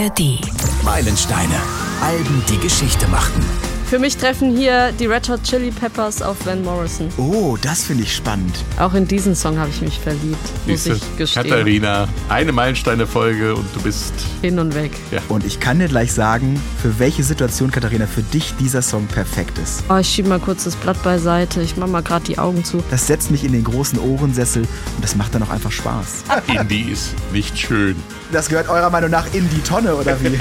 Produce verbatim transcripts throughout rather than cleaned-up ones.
A R D. Meilensteine. Alben, die Geschichte machten. Für mich treffen hier die Red Hot Chili Peppers auf Van Morrison. Oh, das finde ich spannend. Auch in diesen Song habe ich mich verliebt, muss Siehste, ich gestehen. Katharina, eine Meilensteine-Folge und du bist... Hin und weg. Ja. Und ich kann dir gleich sagen, für welche Situation, Katharina, für dich dieser Song perfekt ist. Oh, ich schiebe mal kurz das Blatt beiseite. Ich mache mal gerade die Augen zu. Das setzt mich in den großen Ohrensessel und das macht dann auch einfach Spaß. Indie ist nicht schön. Das gehört eurer Meinung nach in die Tonne, oder wie?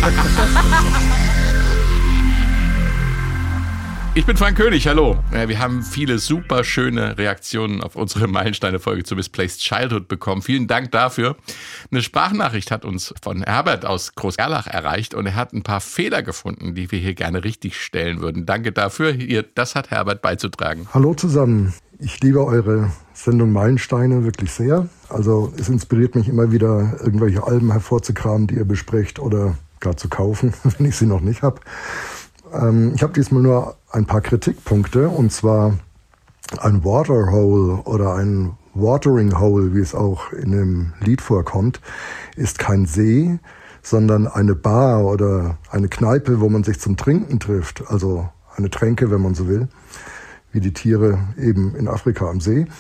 Ich bin Frank König, hallo. Wir haben viele super schöne Reaktionen auf unsere Meilensteine-Folge zu Misplaced Childhood bekommen. Vielen Dank dafür. Eine Sprachnachricht hat uns von Herbert aus Groß-Gerlach erreicht und er hat ein paar Fehler gefunden, die wir hier gerne richtig stellen würden. Danke dafür. Hier, das hat Herbert beizutragen. Hallo zusammen. Ich liebe eure Sendung Meilensteine wirklich sehr. Also es inspiriert mich immer wieder, irgendwelche Alben hervorzukramen, die ihr besprecht oder gar zu kaufen, wenn ich sie noch nicht habe. Ähm, ich habe diesmal nur ein paar Kritikpunkte, und zwar ein Waterhole oder ein Watering Hole, wie es auch in dem Lied vorkommt, ist kein See, sondern eine Bar oder eine Kneipe, wo man sich zum Trinken trifft, also eine Tränke, wenn man so will, wie die Tiere eben in Afrika am See.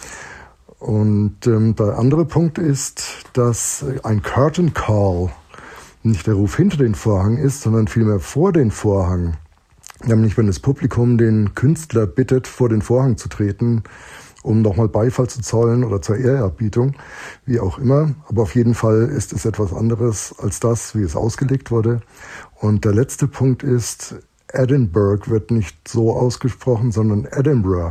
Und ähm, der andere Punkt ist, dass ein Curtain Call nicht der Ruf hinter den Vorhang ist, sondern vielmehr vor den Vorhang. Nämlich, wenn das Publikum den Künstler bittet, vor den Vorhang zu treten, um nochmal Beifall zu zollen oder zur Ehrerbietung, wie auch immer. Aber auf jeden Fall ist es etwas anderes als das, wie es ausgelegt wurde. Und der letzte Punkt ist, Edinburgh wird nicht so ausgesprochen, sondern Edinburgh.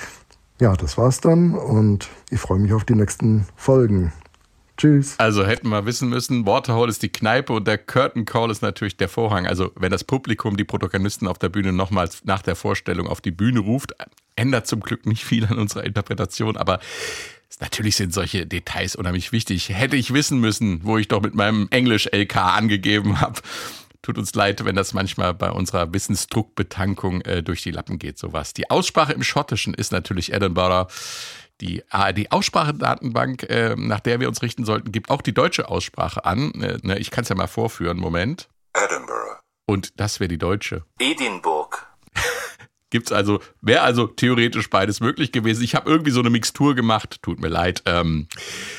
Ja, das war's dann und ich freue mich auf die nächsten Folgen. Tschüss. Also hätten wir wissen müssen, Waterhole ist die Kneipe und der Curtain Call ist natürlich der Vorhang. Also wenn das Publikum die Protagonisten auf der Bühne nochmals nach der Vorstellung auf die Bühne ruft, ändert zum Glück nicht viel an unserer Interpretation, aber natürlich sind solche Details unheimlich wichtig. Hätte ich wissen müssen, wo ich doch mit meinem Englisch-L K angegeben habe. Tut uns leid, wenn das manchmal bei unserer Wissensdruckbetankung äh, durch die Lappen geht, sowas. Die Aussprache im Schottischen ist natürlich Edinburgh. Die A R D-Aussprachedatenbank, äh, nach der wir uns richten sollten, gibt auch die deutsche Aussprache an. Äh, ne, ich kann es ja mal vorführen, Moment. Edinburgh. Und das wäre die deutsche. Edinburgh. Gibt's also, wäre also theoretisch beides möglich gewesen. Ich habe irgendwie so eine Mixtur gemacht, tut mir leid. Ähm,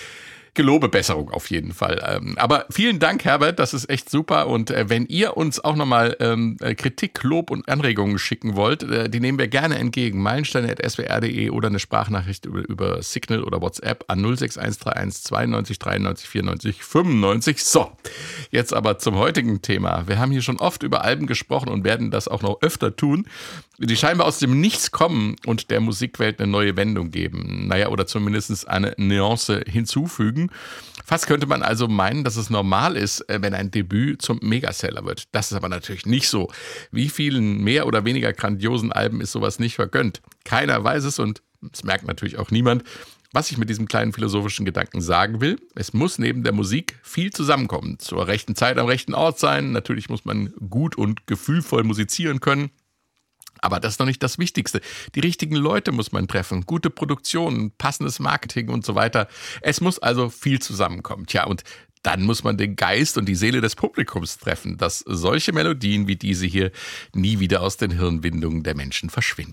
Gelobe Besserung auf jeden Fall. Ähm, aber vielen Dank, Herbert, das ist echt super. Und äh, wenn ihr uns auch nochmal ähm, Kritik, Lob und Anregungen schicken wollt, äh, die nehmen wir gerne entgegen. meilensteine at s w r punkt d e oder eine Sprachnachricht über, über Signal oder WhatsApp an null sechs eins drei eins zweiundneunzig dreiundneunzig vierundneunzig fünfundneunzig. So, jetzt aber zum heutigen Thema. Wir haben hier schon oft über Alben gesprochen und werden das auch noch öfter tun, die scheinbar aus dem Nichts kommen und der Musikwelt eine neue Wendung geben. Naja, oder zumindest eine Nuance hinzufügen. Fast könnte man also meinen, dass es normal ist, wenn ein Debüt zum Megaseller wird. Das ist aber natürlich nicht so. Wie vielen mehr oder weniger grandiosen Alben ist sowas nicht vergönnt? Keiner weiß es und es merkt natürlich auch niemand. Was ich mit diesem kleinen philosophischen Gedanken sagen will, es muss neben der Musik viel zusammenkommen. Zur rechten Zeit am rechten Ort sein. Natürlich muss man gut und gefühlvoll musizieren können. Aber das ist noch nicht das Wichtigste. Die richtigen Leute muss man treffen, gute Produktion, passendes Marketing und so weiter. Es muss also viel zusammenkommen. Tja, und dann muss man den Geist und die Seele des Publikums treffen, dass solche Melodien wie diese hier nie wieder aus den Hirnwindungen der Menschen verschwinden.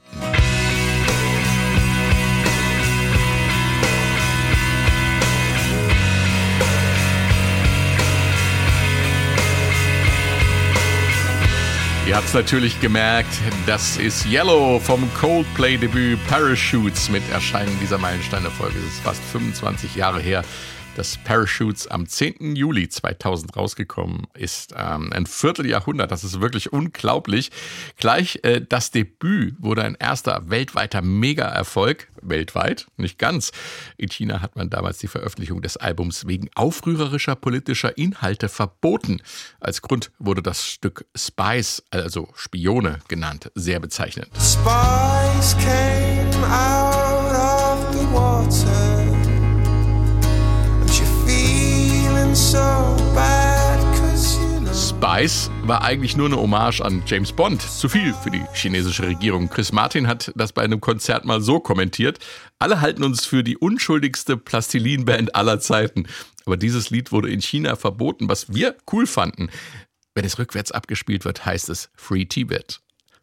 Ihr habt es natürlich gemerkt, das ist Yellow vom Coldplay-Debüt Parachutes mit Erscheinen dieser Meilensteine-Folge. Es ist fast fünfundzwanzig Jahre her, dass Parachutes am zehnten Juli zweitausend rausgekommen ist. Ähm, ein Vierteljahrhundert, das ist wirklich unglaublich. Gleich äh, das Debüt wurde ein erster weltweiter Mega-Erfolg. Weltweit, nicht ganz. In China hat man damals die Veröffentlichung des Albums wegen aufrührerischer politischer Inhalte verboten. Als Grund wurde das Stück Spies, also Spione genannt, sehr bezeichnend. Spies came out of the water. So bad, 'cause you know. Vice war eigentlich nur eine Hommage an James Bond. Zu viel für die chinesische Regierung. Chris Martin hat das bei einem Konzert mal so kommentiert: Alle halten uns für die unschuldigste Plastilin-Band aller Zeiten. Aber dieses Lied wurde in China verboten, was wir cool fanden. Wenn es rückwärts abgespielt wird, heißt es Free Tibet.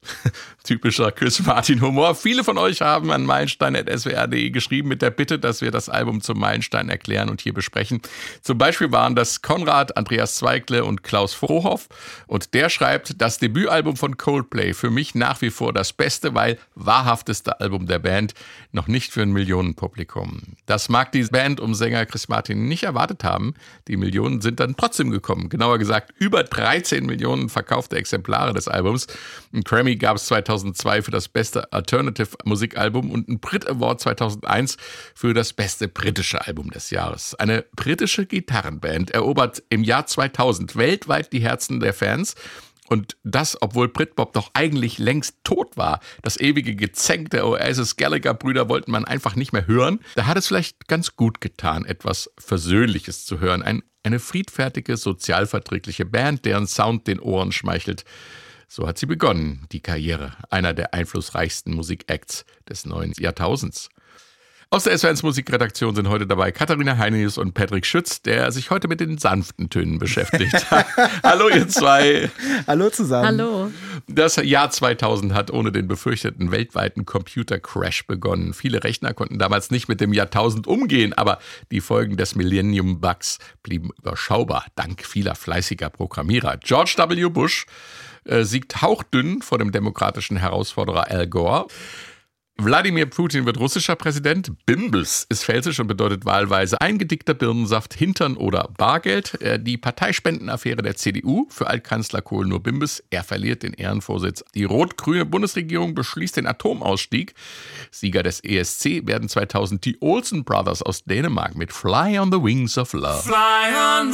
Typischer Chris Martin Humor. Viele von euch haben an meilenstein at s w r punkt d e geschrieben mit der Bitte, dass wir das Album zum Meilenstein erklären und hier besprechen. Zum Beispiel waren das Konrad, Andreas Zweigle und Klaus Frohoff. Und der schreibt: Das Debütalbum von Coldplay für mich nach wie vor das beste, weil wahrhafteste Album der Band, noch nicht für ein Millionenpublikum. Das mag die Band um Sänger Chris Martin nicht erwartet haben. Die Millionen sind dann trotzdem gekommen. Genauer gesagt über dreizehn Millionen verkaufte Exemplare des Albums. Ein Grammy gab es zweitausendzwei für das beste Alternative-Musikalbum und einen Brit Award zweitausendeins für das beste britische Album des Jahres. Eine britische Gitarrenband erobert im Jahr zweitausend weltweit die Herzen der Fans. Und das, obwohl Britpop doch eigentlich längst tot war. Das ewige Gezänk der Oasis-Gallagher-Brüder wollten man einfach nicht mehr hören. Da hat es vielleicht ganz gut getan, etwas Versöhnliches zu hören. Ein, eine friedfertige, sozialverträgliche Band, deren Sound den Ohren schmeichelt. So hat sie begonnen, die Karriere einer der einflussreichsten Musikacts des neuen Jahrtausends. Aus der S W R eins Musikredaktion sind heute dabei Katharina Heinius und Patrick Schütz, der sich heute mit den sanften Tönen beschäftigt. Hallo ihr zwei. Hallo zusammen. Hallo. Das Jahr zweitausend hat ohne den befürchteten weltweiten Computercrash begonnen. Viele Rechner konnten damals nicht mit dem Jahrtausend umgehen, aber die Folgen des Millennium Bugs blieben überschaubar, dank vieler fleißiger Programmierer. George W. Bush äh, siegt hauchdünn vor dem demokratischen Herausforderer Al Gore. Wladimir Putin wird russischer Präsident. Bimbes ist pfälzisch und bedeutet wahlweise eingedickter Birnensaft, Hintern oder Bargeld. Die Parteispendenaffäre der C D U für Altkanzler Kohl nur Bimbes. Er verliert den Ehrenvorsitz. Die rot-grüne Bundesregierung beschließt den Atomausstieg. Sieger des E S C werden zweitausend die Olsen Brothers aus Dänemark mit Fly on the Wings of Love. Fly on the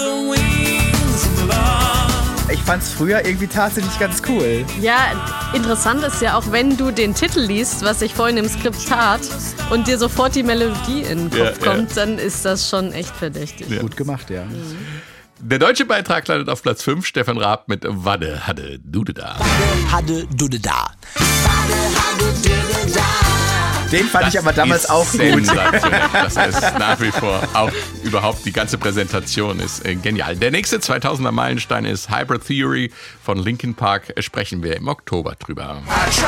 wings of love. Ich fand's früher irgendwie tatsächlich ganz cool. Ja, interessant ist ja auch, wenn du den Titel liest, was ich vorhin im Skript tat, und dir sofort die Melodie in den Kopf ja, kommt, ja. dann ist das schon echt verdächtig. Ja. Gut gemacht, ja. Mhm. Der deutsche Beitrag landet auf Platz fünf. Stefan Raab mit Wadde, Hadde, Dude da. Hadde, Dude da. Wadde, Hadde, Dude da. Den fand Das ich aber damals ist auch gut. sensationell. Das ist nach wie vor auch überhaupt die ganze Präsentation ist äh, genial. Der nächste zweitausender Meilenstein ist Hybrid Theory von Linkin Park. Sprechen wir im Oktober drüber.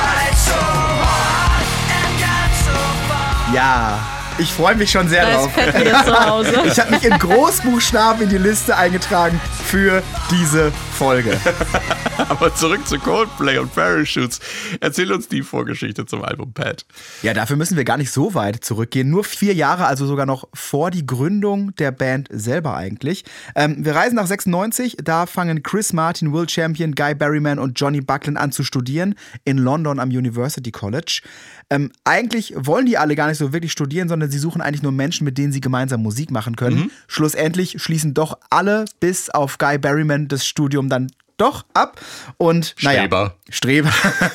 Ja, ich freue mich schon sehr Da drauf. ist Pet wieder zu Hause. Ich habe mich in Großbuchstaben in die Liste eingetragen für diese Folge. Aber zurück zu Coldplay und Parachutes. Erzähl uns die Vorgeschichte zum Album, Pat. Ja, dafür müssen wir gar nicht so weit zurückgehen. Nur vier Jahre, also sogar noch vor die Gründung der Band selber eigentlich. Ähm, wir reisen nach sechsundneunzig. Da fangen Chris Martin, Will Champion, Guy Berryman und Johnny Buckland an zu studieren in London am University College. Ähm, eigentlich wollen die alle gar nicht so wirklich studieren, sondern sie suchen eigentlich nur Menschen, mit denen sie gemeinsam Musik machen können. Mhm. Schlussendlich schließen doch alle bis auf Guy Berryman das Studium dann doch ab. Und naja, Streber. Streber.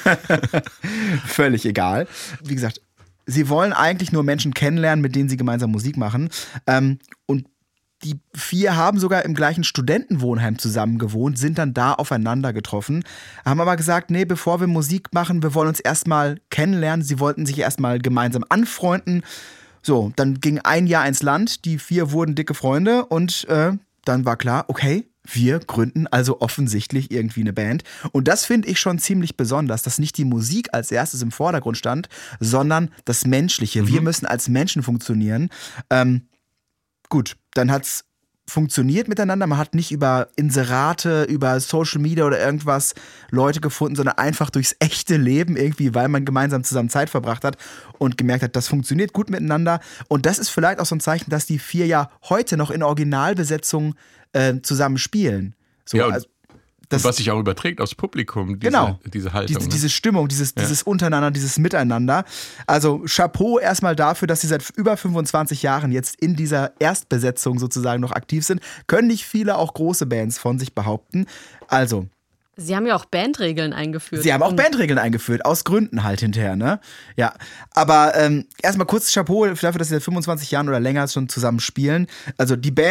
Völlig egal. Wie gesagt, sie wollen eigentlich nur Menschen kennenlernen, mit denen sie gemeinsam Musik machen. Ähm, und die vier haben sogar im gleichen Studentenwohnheim zusammen gewohnt, sind dann da aufeinander getroffen, haben aber gesagt, nee, bevor wir Musik machen, wir wollen uns erstmal kennenlernen. Sie wollten sich erstmal gemeinsam anfreunden. So, dann ging ein Jahr ins Land, die vier wurden dicke Freunde und äh, dann war klar, okay, wir gründen also offensichtlich irgendwie eine Band. Und das finde ich schon ziemlich besonders, dass nicht die Musik als erstes im Vordergrund stand, sondern das Menschliche. Mhm. Wir müssen als Menschen funktionieren. Ähm, gut, dann hat's funktioniert miteinander. Man hat nicht über Inserate, über Social Media oder irgendwas Leute gefunden, sondern einfach durchs echte Leben irgendwie, weil man gemeinsam zusammen Zeit verbracht hat und gemerkt hat, das funktioniert gut miteinander. Und das ist vielleicht auch so ein Zeichen, dass die vier ja heute noch in Originalbesetzung äh, zusammen spielen. So, ja, und, also, das, und was sich auch überträgt aufs Publikum, diese, genau, diese Haltung. Diese, ne? diese Stimmung, dieses, ja. dieses Untereinander, dieses Miteinander. Also Chapeau erstmal dafür, dass sie seit über fünfundzwanzig Jahren jetzt in dieser Erstbesetzung sozusagen noch aktiv sind. Können nicht viele, auch große Bands von sich behaupten. Also Sie haben ja auch Bandregeln eingeführt. Sie haben auch Bandregeln eingeführt, aus Gründen halt hinterher, ne? Ja, aber ähm, erstmal kurz Chapeau dafür, dass sie seit fünfundzwanzig Jahren oder länger schon zusammen spielen. Also die Band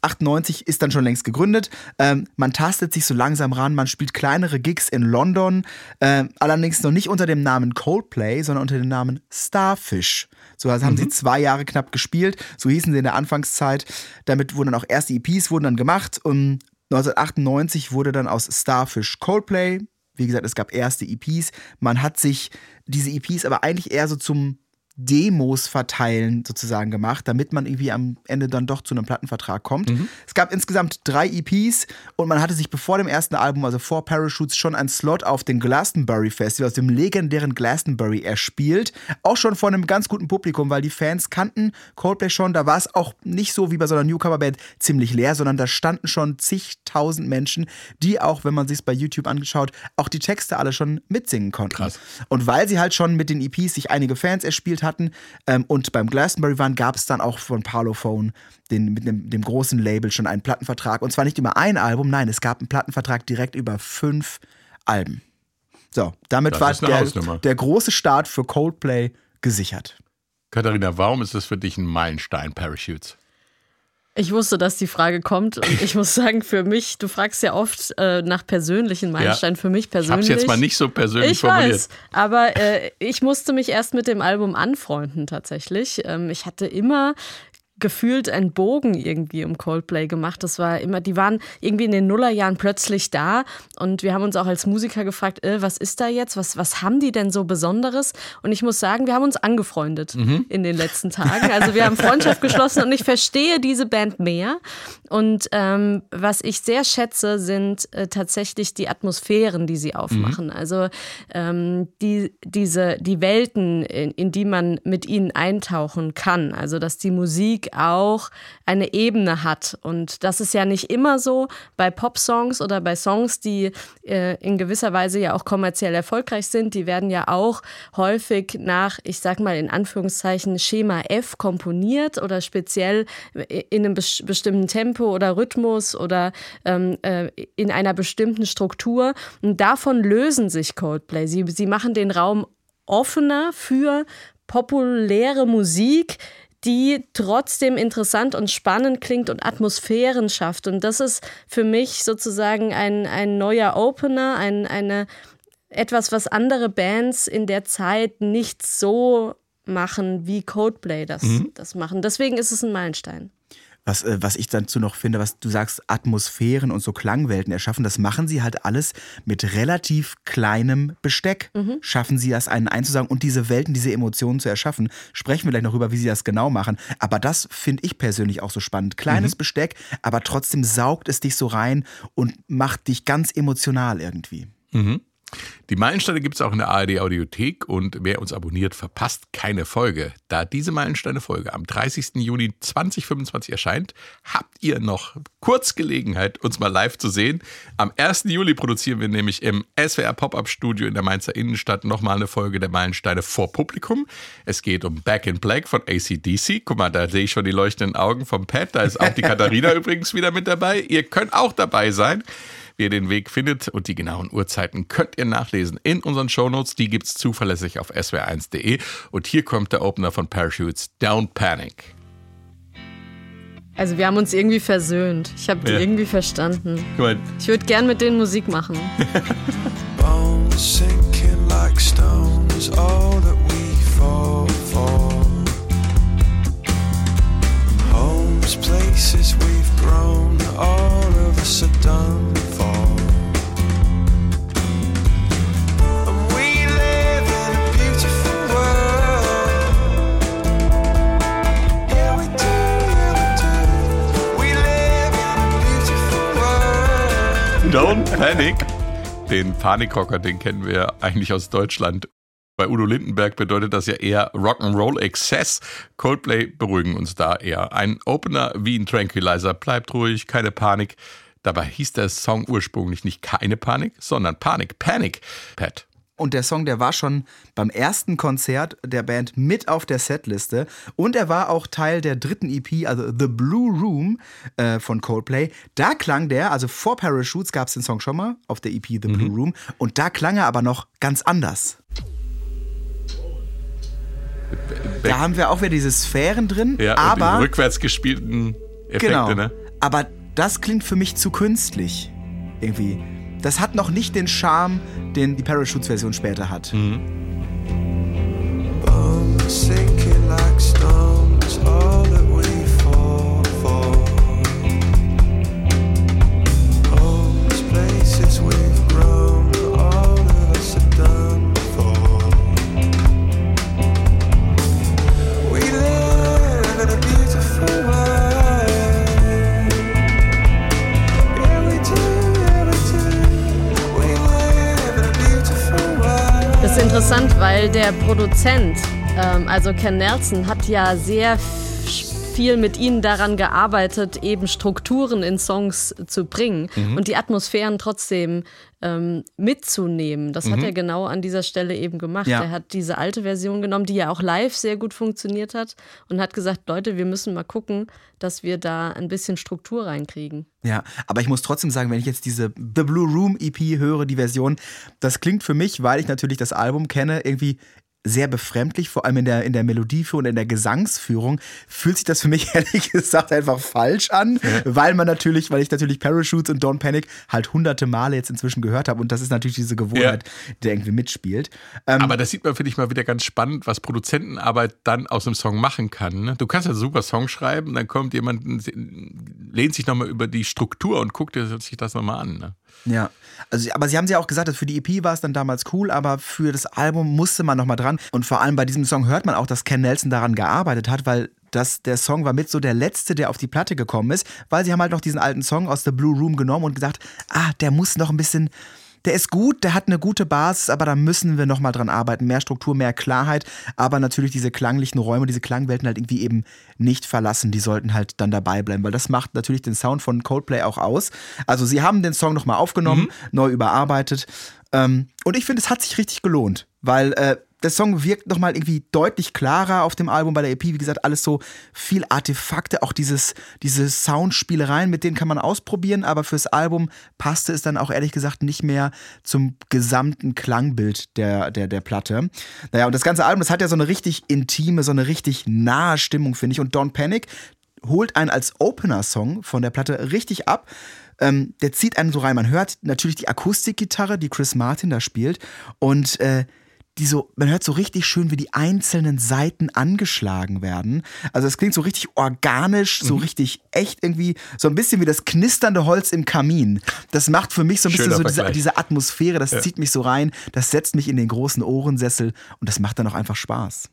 neunzehnhundertachtundneunzig ist dann schon längst gegründet. Ähm, man tastet sich so langsam ran, man spielt kleinere Gigs in London, äh, allerdings noch nicht unter dem Namen Coldplay, sondern unter dem Namen Starfish. So also haben mhm. sie zwei Jahre knapp gespielt, so hießen sie in der Anfangszeit. Damit wurden dann auch erste E Ps wurden dann gemacht und neunzehnhundertachtundneunzig wurde dann aus Starfish Coldplay. Wie gesagt, es gab erste E Ps. Man hat sich diese E Ps aber eigentlich eher so zum Demos verteilen sozusagen gemacht, damit man irgendwie am Ende dann doch zu einem Plattenvertrag kommt. Mhm. Es gab insgesamt drei E Ps und man hatte sich bevor dem ersten Album, also vor Parachutes, schon einen Slot auf dem Glastonbury Festival, aus dem legendären Glastonbury erspielt. Auch schon vor einem ganz guten Publikum, weil die Fans kannten Coldplay schon. Da war es auch nicht so wie bei so einer Newcomer-Band ziemlich leer, sondern da standen schon zigtausend Menschen, die auch, wenn man sich es bei YouTube angeschaut, auch die Texte alle schon mitsingen konnten. Krass. Und weil sie halt schon mit den E Ps sich einige Fans erspielt hatten ähm, und beim Glastonbury waren, gab es dann auch von Parlophone, den, mit dem, dem großen Label, schon einen Plattenvertrag. Und zwar nicht über ein Album, nein, es gab einen Plattenvertrag direkt über fünf Alben. So, damit Das war ist eine der, der große Start für Coldplay gesichert. Katharina, warum ist das für dich ein Meilenstein, Parachutes? Ich wusste, dass die Frage kommt und ich muss sagen, für mich, du fragst ja oft äh, nach persönlichen Meilensteinen, ja. Für mich persönlich. Ich habe es jetzt mal nicht so persönlich ich formuliert. Weiß, aber äh, ich musste mich erst mit dem Album anfreunden tatsächlich. Ähm, ich hatte immer gefühlt einen Bogen irgendwie um Coldplay gemacht. Das war immer, die waren irgendwie in den Nullerjahren plötzlich da und wir haben uns auch als Musiker gefragt, äh, was ist da jetzt? Was, was haben die denn so Besonderes? Und ich muss sagen, wir haben uns angefreundet mhm. in den letzten Tagen. Also wir haben Freundschaft geschlossen und ich verstehe diese Band mehr. Und ähm, was ich sehr schätze, sind äh, tatsächlich die Atmosphären, die sie aufmachen. Mhm. Also ähm, die, diese, die Welten, in, in die man mit ihnen eintauchen kann. Also dass die Musik auch eine Ebene hat. Und das ist ja nicht immer so bei Popsongs oder bei Songs, die äh, in gewisser Weise ja auch kommerziell erfolgreich sind. Die werden ja auch häufig nach, ich sag mal in Anführungszeichen, Schema F komponiert oder speziell in einem bes- bestimmten Tempo oder Rhythmus oder ähm, äh, in einer bestimmten Struktur. Und davon lösen sich Coldplay. Sie, sie machen den Raum offener für populäre Musik, die trotzdem interessant und spannend klingt und Atmosphären schafft. Und das ist für mich sozusagen ein, ein neuer Opener, ein, eine, etwas, was andere Bands in der Zeit nicht so machen, wie Coldplay das, mhm. das machen. Deswegen ist es ein Meilenstein. Was, äh, was ich dazu noch finde, was du sagst, Atmosphären und so Klangwelten erschaffen, das machen sie halt alles mit relativ kleinem Besteck. Mhm. Schaffen sie das, einen einzusagen und diese Welten, diese Emotionen zu erschaffen. Sprechen wir gleich noch über, wie sie das genau machen. Aber das finde ich persönlich auch so spannend. Kleines mhm. Besteck, aber trotzdem saugt es dich so rein und macht dich ganz emotional irgendwie. Mhm. Die Meilensteine gibt es auch in der A R D-Audiothek und wer uns abonniert, verpasst keine Folge. Da diese Meilensteine-Folge am dreißigsten Juni zweitausendfünfundzwanzig erscheint, habt ihr noch kurz Gelegenheit, uns mal live zu sehen. Am ersten Juli produzieren wir nämlich im S W R Pop-Up-Studio in der Mainzer Innenstadt nochmal eine Folge der Meilensteine vor Publikum. Es geht um Back in Black von A C D C. Guck mal, da sehe ich schon die leuchtenden Augen vom Pat. Da ist auch die Katharina übrigens wieder mit dabei. Ihr könnt auch dabei sein. Wie ihr den Weg findet und die genauen Uhrzeiten könnt ihr nachlesen in unseren Shownotes. Die gibt's zuverlässig auf S W R eins punkt de. Und hier kommt der Opener von Parachutes, Don't Panic. Also wir haben uns irgendwie versöhnt. Ich habe die ja. irgendwie verstanden. Ich würde gern mit denen Musik machen. Bones sinking like stones, all that we fall for. Homes, places we've grown, all of us are done for. And we live in a beautiful world. Yeah, we do, yeah, we do. We live in a beautiful world. Don't Panic. Den Panikrocker, den kennen wir eigentlich aus Deutschland. Bei Udo Lindenberg bedeutet das ja eher Rock'n'Roll-Exzess. Coldplay beruhigen uns da eher. Ein Opener wie ein Tranquilizer. Bleibt ruhig, keine Panik. Dabei hieß der Song ursprünglich nicht Keine Panik, sondern Panik, Panic. Pat. Und der Song, der war schon beim ersten Konzert der Band mit auf der Setliste. Und er war auch Teil der dritten E P, also The Blue Room äh, von Coldplay. Da klang der, also vor Parachutes gab es den Song schon mal auf der E P The Blue mhm. Room. Und da klang er aber noch ganz anders. Da haben wir auch wieder diese Sphären drin, ja, aber und die rückwärts gespielten Effekte, genau, ne? Aber das klingt für mich zu künstlich. Irgendwie. Das hat noch nicht den Charme, den die Parachutes-Version später hat. Mhm. Sinking like stones, all that we fall for. All these places we've grown, all of us are done for. We live in a beautiful world. Yeah, we do, yeah, we do. We live in a beautiful world. Das ist interessant, weil der Produzent, also Ken Nelson, hat ja sehr viel mit ihnen daran gearbeitet, eben Strukturen in Songs zu bringen mhm. und die Atmosphären trotzdem ähm, mitzunehmen. Das mhm. hat er genau an dieser Stelle eben gemacht. Ja. Er hat diese alte Version genommen, die ja auch live sehr gut funktioniert hat und hat gesagt, Leute, wir müssen mal gucken, dass wir da ein bisschen Struktur reinkriegen. Ja, aber ich muss trotzdem sagen, wenn ich jetzt diese The Blue Room E P höre, die Version, das klingt für mich, weil ich natürlich das Album kenne, irgendwie sehr befremdlich, vor allem in der, in der Melodieführung und in der Gesangsführung, fühlt sich das für mich ehrlich gesagt einfach falsch an, ja. weil man natürlich, weil ich natürlich Parachutes und Don't Panic halt hunderte Male jetzt inzwischen gehört habe und das ist natürlich diese Gewohnheit, ja. die irgendwie mitspielt. Ähm, Aber das sieht man, finde ich, mal wieder ganz spannend, was Produzentenarbeit dann aus einem Song machen kann. Ne? Du kannst ja einen super Song schreiben, dann kommt jemand, lehnt sich nochmal über die Struktur und guckt sich das nochmal an. Ne? Ja, also, aber sie haben ja auch gesagt, dass für die E P war es dann damals cool, aber für das Album musste man nochmal dran. Und vor allem bei diesem Song hört man auch, dass Ken Nelson daran gearbeitet hat, weil das, der Song war mit so der letzte, der auf die Platte gekommen ist, weil sie haben halt noch diesen alten Song aus The Blue Room genommen und gesagt, ah, der muss noch ein bisschen, der ist gut, der hat eine gute Basis, aber da müssen wir nochmal dran arbeiten. Mehr Struktur, mehr Klarheit, aber natürlich diese klanglichen Räume, diese Klangwelten halt irgendwie eben nicht verlassen. Die sollten halt dann dabei bleiben, weil das macht natürlich den Sound von Coldplay auch aus. Also sie haben den Song nochmal aufgenommen, mhm. neu überarbeitet ähm, und ich finde, es hat sich richtig gelohnt, weil äh, der Song wirkt nochmal irgendwie deutlich klarer auf dem Album. Bei der E P, wie gesagt, alles so viel Artefakte, auch dieses, diese Soundspielereien, mit denen kann man ausprobieren, aber fürs Album passte es dann auch ehrlich gesagt nicht mehr zum gesamten Klangbild der, der, der Platte. Naja, und das ganze Album, das hat ja so eine richtig intime, so eine richtig nahe Stimmung, finde ich. Und Don't Panic holt einen als Opener-Song von der Platte richtig ab. Ähm, der zieht einen so rein. Man hört natürlich die Akustikgitarre, die Chris Martin da spielt und äh, die so, man hört so richtig schön, wie die einzelnen Saiten angeschlagen werden. Also es klingt so richtig organisch, so mhm. richtig echt irgendwie, so ein bisschen wie das knisternde Holz im Kamin. Das macht für mich so ein bisschen Schöner so diese, diese Atmosphäre, das ja. zieht mich so rein, das setzt mich in den großen Ohrensessel und das macht dann auch einfach Spaß.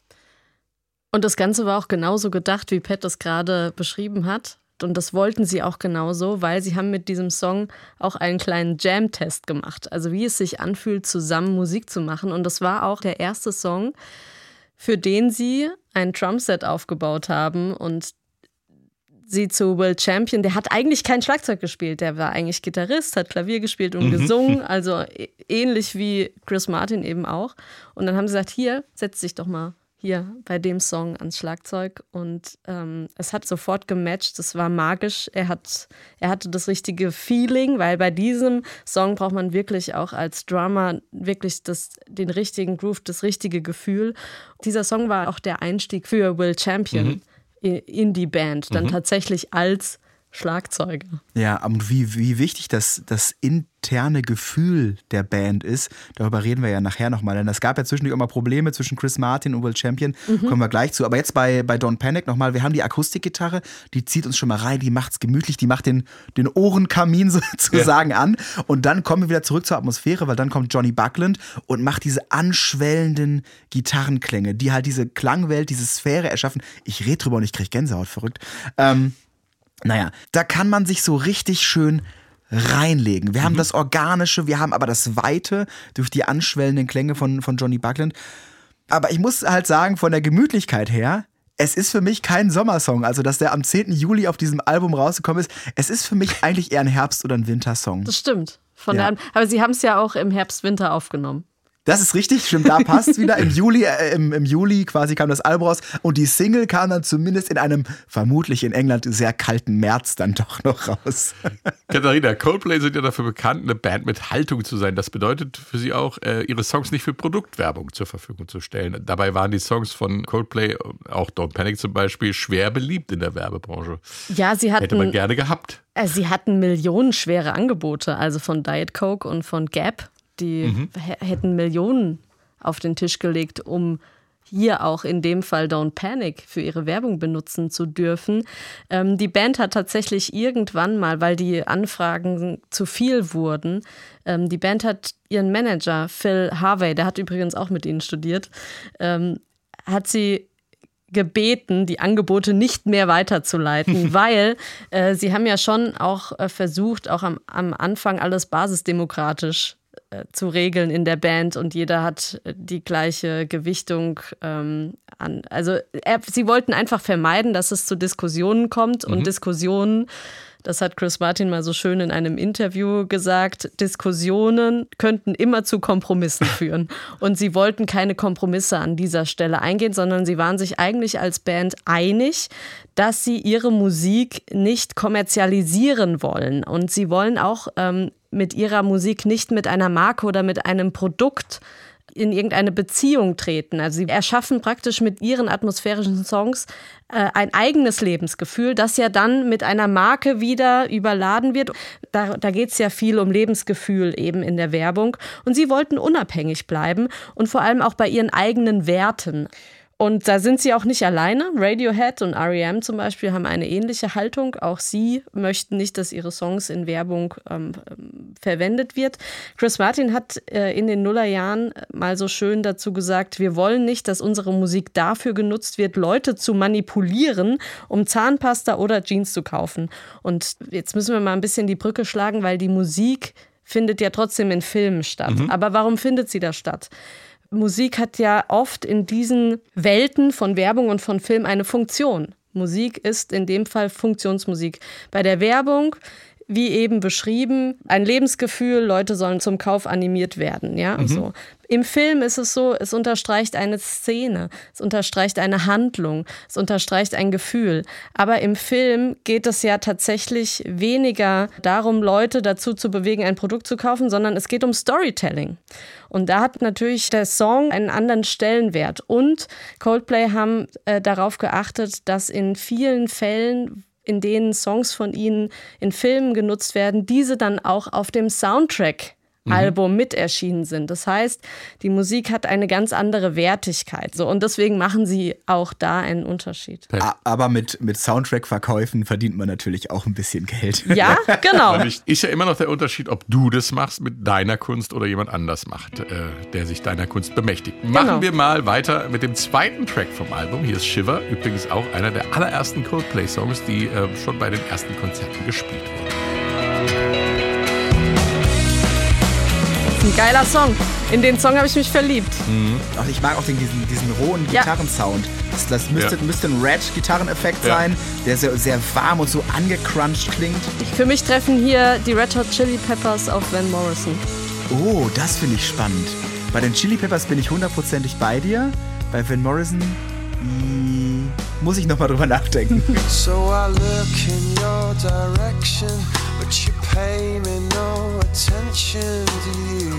Und das Ganze war auch genauso gedacht, wie Pat das gerade beschrieben hat. Und das wollten sie auch genauso, weil sie haben mit diesem Song auch einen kleinen Jam-Test gemacht. Also wie es sich anfühlt, zusammen Musik zu machen. Und das war auch der erste Song, für den sie ein Drumset aufgebaut haben und sie zu Will Champion, der hat eigentlich kein Schlagzeug gespielt, der war eigentlich Gitarrist, hat Klavier gespielt und mhm. gesungen, also ähnlich wie Chris Martin eben auch. Und dann haben sie gesagt, hier, setz dich doch mal hier bei dem Song ans Schlagzeug und ähm, es hat sofort gematcht, es war magisch, er, hat, er hatte das richtige Feeling, weil bei diesem Song braucht man wirklich auch als Drummer wirklich das, den richtigen Groove, das richtige Gefühl. Dieser Song war auch der Einstieg für Will Champion mhm. in die Band, dann mhm. tatsächlich als Schlagzeuger. Ja, und wie, wie wichtig das, das interne Gefühl der Band ist, darüber reden wir ja nachher nochmal, denn es gab ja zwischendurch auch mal Probleme zwischen Chris Martin und Will Champion, mhm. kommen wir gleich zu, aber jetzt bei, bei Don't Panic nochmal, wir haben die Akustikgitarre, die zieht uns schon mal rein, die macht's gemütlich, die macht den, den Ohrenkamin sozusagen ja. an und dann kommen wir wieder zurück zur Atmosphäre, weil dann kommt Johnny Buckland und macht diese anschwellenden Gitarrenklänge, die halt diese Klangwelt, diese Sphäre erschaffen. Ich rede drüber und ich kriege Gänsehaut, verrückt. Ähm, Naja, da kann man sich so richtig schön reinlegen. Wir mhm. haben das Organische, wir haben aber das Weite durch die anschwellenden Klänge von, von Johnny Buckland. Aber ich muss halt sagen, von der Gemütlichkeit her, es ist für mich kein Sommersong. Also, dass der am zehnten Juli auf diesem Album rausgekommen ist, es ist für mich eigentlich eher ein Herbst- oder ein Wintersong. Das stimmt. Von ja. der, aber sie haben es ja auch im Herbst-Winter aufgenommen. Das ist richtig, stimmt, da passt wieder. Im Juli, äh, im, im Juli quasi kam das Album raus und die Single kam dann zumindest in einem vermutlich in England sehr kalten März dann doch noch raus. Katharina, Coldplay sind ja dafür bekannt, eine Band mit Haltung zu sein. Das bedeutet für sie auch, äh, ihre Songs nicht für Produktwerbung zur Verfügung zu stellen. Dabei waren die Songs von Coldplay, auch Don't Panic zum Beispiel, schwer beliebt in der Werbebranche. Ja, sie hatten, Hätte man gerne gehabt. Äh, sie hatten millionenschwere Angebote, also von Diet Coke und von Gap. Die mhm. h- hätten Millionen auf den Tisch gelegt, um hier auch in dem Fall Don't Panic für ihre Werbung benutzen zu dürfen. Ähm, die Band hat tatsächlich irgendwann mal, weil die Anfragen zu viel wurden, ähm, die Band hat ihren Manager Phil Harvey, der hat übrigens auch mit ihnen studiert, ähm, hat sie gebeten, die Angebote nicht mehr weiterzuleiten, weil äh, sie haben ja schon auch äh, versucht, auch am, am Anfang alles basisdemokratisch zu regeln in der Band und jeder hat die gleiche Gewichtung ähm, an. Also er, sie wollten einfach vermeiden, dass es zu Diskussionen kommt und mhm. Diskussionen, das hat Chris Martin mal so schön in einem Interview gesagt, Diskussionen könnten immer zu Kompromissen führen und sie wollten keine Kompromisse an dieser Stelle eingehen, sondern sie waren sich eigentlich als Band einig, dass sie ihre Musik nicht kommerzialisieren wollen und sie wollen auch ähm, mit ihrer Musik nicht mit einer Marke oder mit einem Produkt in irgendeine Beziehung treten. Also sie erschaffen praktisch mit ihren atmosphärischen Songs äh, ein eigenes Lebensgefühl, das ja dann mit einer Marke wieder überladen wird. Da, da geht es ja viel um Lebensgefühl eben in der Werbung. Und sie wollten unabhängig bleiben und vor allem auch bei ihren eigenen Werten. Und da sind sie auch nicht alleine. Radiohead und R E M zum Beispiel haben eine ähnliche Haltung. Auch sie möchten nicht, dass ihre Songs in Werbung ähm, verwendet wird. Chris Martin hat äh, in den Nullerjahren mal so schön dazu gesagt, wir wollen nicht, dass unsere Musik dafür genutzt wird, Leute zu manipulieren, um Zahnpasta oder Jeans zu kaufen. Und jetzt müssen wir mal ein bisschen die Brücke schlagen, weil die Musik findet ja trotzdem in Filmen statt. Mhm. Aber warum findet sie da statt? Musik hat ja oft in diesen Welten von Werbung und von Film eine Funktion. Musik ist in dem Fall Funktionsmusik. Bei der Werbung, wie eben beschrieben, ein Lebensgefühl, Leute sollen zum Kauf animiert werden. Ja? Mhm. So. Im Film ist es so, es unterstreicht eine Szene, es unterstreicht eine Handlung, es unterstreicht ein Gefühl. Aber im Film geht es ja tatsächlich weniger darum, Leute dazu zu bewegen, ein Produkt zu kaufen, sondern es geht um Storytelling. Und da hat natürlich der Song einen anderen Stellenwert. Und Coldplay haben äh, darauf geachtet, dass in vielen Fällen, in denen Songs von ihnen in Filmen genutzt werden, diese dann auch auf dem Soundtrack Album mhm. mit erschienen sind. Das heißt, die Musik hat eine ganz andere Wertigkeit. So, und deswegen machen sie auch da einen Unterschied. Aber mit, mit Soundtrack-Verkäufen verdient man natürlich auch ein bisschen Geld. Ja, genau. Ist ja immer noch der Unterschied, ob du das machst mit deiner Kunst oder jemand anders macht, äh, der sich deiner Kunst bemächtigt. Genau. Machen wir mal weiter mit dem zweiten Track vom Album. Hier ist Shiver, übrigens auch einer der allerersten Coldplay-Songs, die äh, schon bei den ersten Konzerten gespielt wurden. Ein geiler Song. In den Song habe ich mich verliebt. Mhm. Also ich mag auch den, diesen, diesen rohen ja. Gitarrensound. Das, das müsste, ja. müsste ein Red-Gitarreneffekt ja. sein, der sehr, sehr warm und so angecrunched klingt. Für mich treffen hier die Red Hot Chili Peppers auf Van Morrison. Oh, das finde ich spannend. Bei den Chili Peppers bin ich hundertprozentig bei dir. Bei Van Morrison mh, muss ich nochmal drüber nachdenken. So I look in your direction, but you pay me no attention, do you?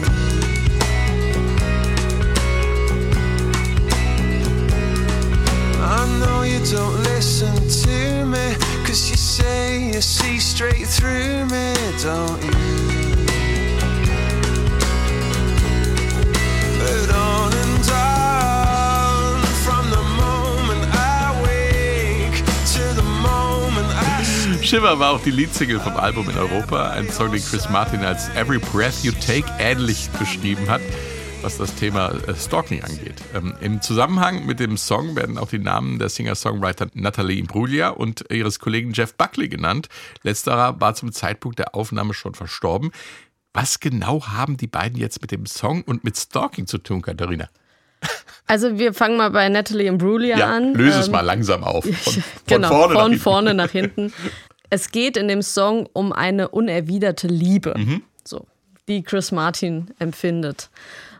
I know you don't listen to me, 'cause you say you see straight through me, don't you? But on and on, from the moment I wake to the moment I Shiver war auch die Leadsingle vom Album in Europa, ein Song, den Chris Martin als Every Breath You Take ähnlich beschrieben hat, was das Thema Stalking angeht. Ähm, Im Zusammenhang mit dem Song werden auch die Namen der Singer-Songwriter Natalie Imbruglia und ihres Kollegen Jeff Buckley genannt. Letzterer war zum Zeitpunkt der Aufnahme schon verstorben. Was genau haben die beiden jetzt mit dem Song und mit Stalking zu tun, Katharina? Also wir fangen mal bei Natalie Imbruglia ja, an. Löse es ähm, mal langsam auf. Von, von genau, vorne von nach vorne nach hinten. Es geht in dem Song um eine unerwiderte Liebe, mhm. so, die Chris Martin empfindet.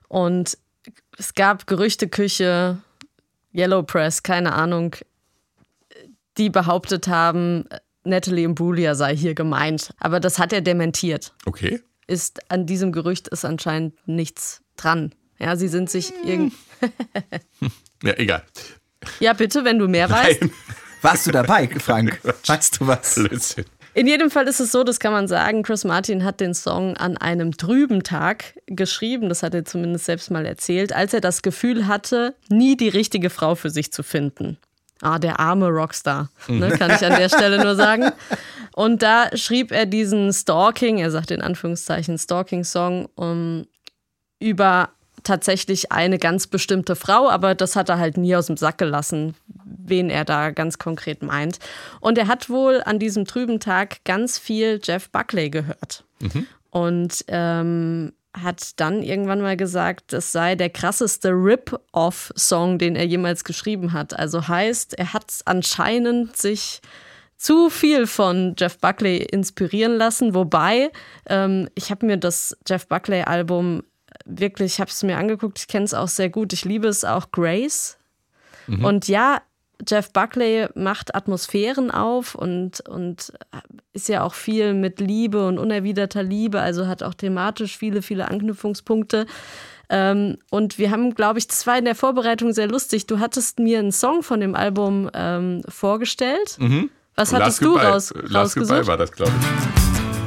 Und es gab Gerüchteküche, Yellow Press, keine Ahnung, die behauptet haben, Natalie Imbruglia sei hier gemeint. Aber das hat er dementiert. Okay. Ist, an diesem Gerücht ist anscheinend nichts dran. Ja, sie sind sich irgend... Ja, egal. Ja, bitte, wenn du mehr weißt. Nein. Warst du dabei, Frank? Weißt du was? Blödsinn. In jedem Fall ist es so, das kann man sagen, Chris Martin hat den Song an einem trüben Tag geschrieben, das hat er zumindest selbst mal erzählt, als er das Gefühl hatte, nie die richtige Frau für sich zu finden. Ah, der arme Rockstar, ne, kann ich an der Stelle nur sagen. Und da schrieb er diesen Stalking, er sagt in Anführungszeichen Stalking-Song, um, über tatsächlich eine ganz bestimmte Frau, aber das hat er halt nie aus dem Sack gelassen, wen er da ganz konkret meint. Und er hat wohl an diesem trüben Tag ganz viel Jeff Buckley gehört. Mhm. Und ähm, hat dann irgendwann mal gesagt, es sei der krasseste Rip-Off-Song, den er jemals geschrieben hat. Also heißt, er hat anscheinend sich zu viel von Jeff Buckley inspirieren lassen. Wobei, ähm, ich habe mir das Jeff Buckley-Album wirklich, ich habe es mir angeguckt, ich kenne es auch sehr gut. Ich liebe es auch, Grace. Mhm. Und ja, Jeff Buckley macht Atmosphären auf und, und ist ja auch viel mit Liebe und unerwiderter Liebe, also hat auch thematisch viele, viele Anknüpfungspunkte. Ähm, und wir haben, glaube ich, das war in der Vorbereitung sehr lustig. Du hattest mir einen Song von dem Album ähm, vorgestellt. Mhm. Was hattest Last du Goodbye. raus, Last rausgesucht? Goodbye war das, glaube ich.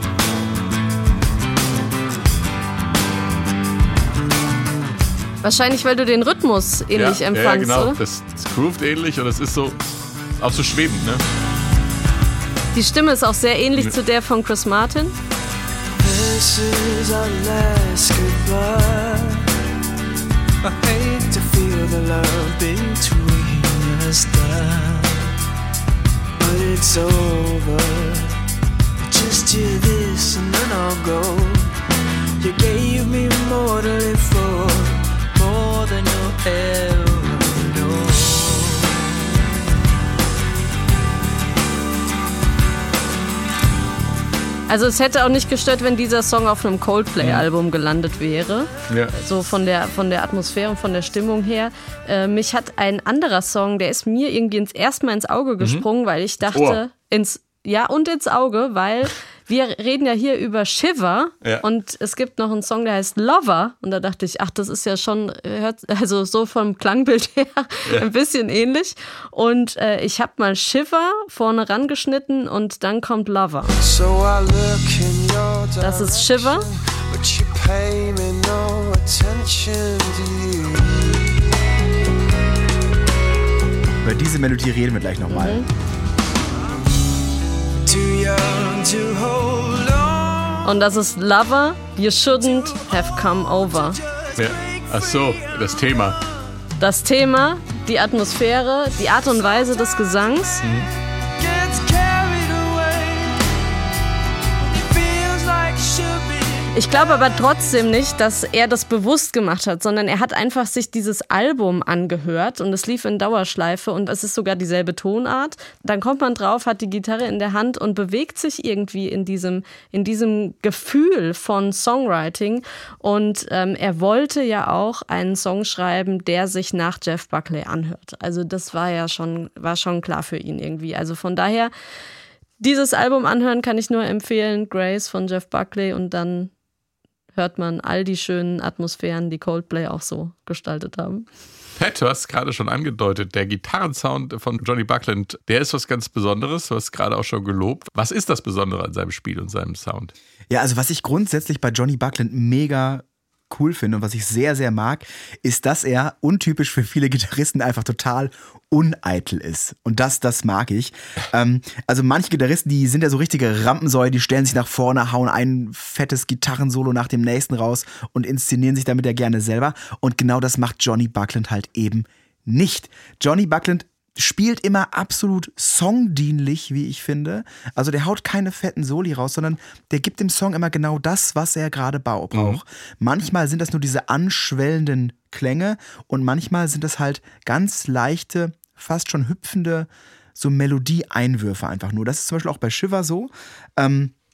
Wahrscheinlich, weil du den Rhythmus ähnlich ja, empfandst, ja, genau. oder? Das, das groovt ähnlich und es ist so, auch so schwebend, ne? Die Stimme ist auch sehr ähnlich mhm. zu der von Chris Martin. This is our last goodbye. I hate to feel the love between us die, but it's over. Just hear this and then I'll go. You gave me more to live for, more than you'll ever know. Also es hätte auch nicht gestört, wenn dieser Song auf einem Coldplay-Album gelandet wäre. Ja. So von der, von der Atmosphäre und von der Stimmung her. Äh, mich hat ein anderer Song, der ist mir irgendwie ins, erstmal ins Auge gesprungen, mhm. weil ich dachte, Ohr. ins ja und ins Auge, weil wir reden ja hier über Shiver ja. und es gibt noch einen Song, der heißt Lover und da dachte ich, ach, das ist ja schon, also so vom Klangbild her ja. ein bisschen ähnlich und äh, ich habe mal Shiver vorne rangeschnitten und dann kommt Lover. So I look in your direction, das ist Shiver. But you pay me no attention to you. Über diese Melodie reden wir gleich nochmal. Mhm. Too young to hold on. Und das ist Lover, You Shouldn't Have Come Over. Ja. Ach so, das Thema. Das Thema, die Atmosphäre, die Art und Weise des Gesangs. Mhm. Gets carried away. It feels like it should be. Ich glaube aber trotzdem nicht, dass er das bewusst gemacht hat, sondern er hat einfach sich dieses Album angehört und es lief in Dauerschleife und es ist sogar dieselbe Tonart. Dann kommt man drauf, hat die Gitarre in der Hand und bewegt sich irgendwie in diesem, in diesem Gefühl von Songwriting. Und ähm, er wollte ja auch einen Song schreiben, der sich nach Jeff Buckley anhört. Also das war ja schon, war schon klar für ihn irgendwie. Also von daher, dieses Album anhören kann ich nur empfehlen, Grace von Jeff Buckley, und dann hört man all die schönen Atmosphären, die Coldplay auch so gestaltet haben. Pat, du hast gerade schon angedeutet, der Gitarrensound von Johnny Buckland, der ist was ganz Besonderes. Du hast gerade auch schon gelobt. Was ist das Besondere an seinem Spiel und seinem Sound? Ja, also was ich grundsätzlich bei Johnny Buckland mega cool finde und was ich sehr, sehr mag, ist, dass er untypisch für viele Gitarristen einfach total uneitel ist. Und das, das mag ich. Ähm, also manche Gitarristen, die sind ja so richtige Rampensäue, die stellen sich nach vorne, hauen ein fettes Gitarrensolo nach dem nächsten raus und inszenieren sich damit ja gerne selber. Und genau das macht Johnny Buckland halt eben nicht. Johnny Buckland spielt immer absolut songdienlich, wie ich finde. Also der haut keine fetten Soli raus, sondern der gibt dem Song immer genau das, was er gerade braucht. Mhm. Manchmal sind das nur diese anschwellenden Klänge und manchmal sind das halt ganz leichte, fast schon hüpfende so Melodieeinwürfe einfach nur. Das ist zum Beispiel auch bei Shiver so. Ähm,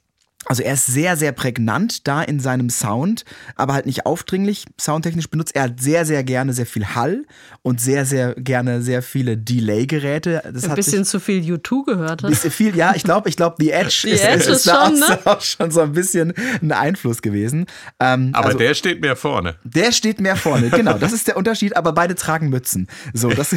Also er ist sehr, sehr prägnant da in seinem Sound, aber halt nicht aufdringlich soundtechnisch benutzt. Er hat sehr, sehr gerne sehr viel Hall und sehr, sehr gerne sehr viele Delay-Geräte. Das Ein hat bisschen sich, zu viel U zwei gehört hat. bisschen viel, ja, ich glaube, ich glaube, The Edge, The ist, Edge ist, ist ist da schon, auch, ne? auch schon so ein bisschen ein Einfluss gewesen. Ähm, Aber also, der steht mehr vorne. der steht mehr vorne, genau. Das ist der Unterschied, aber beide tragen Mützen. So, das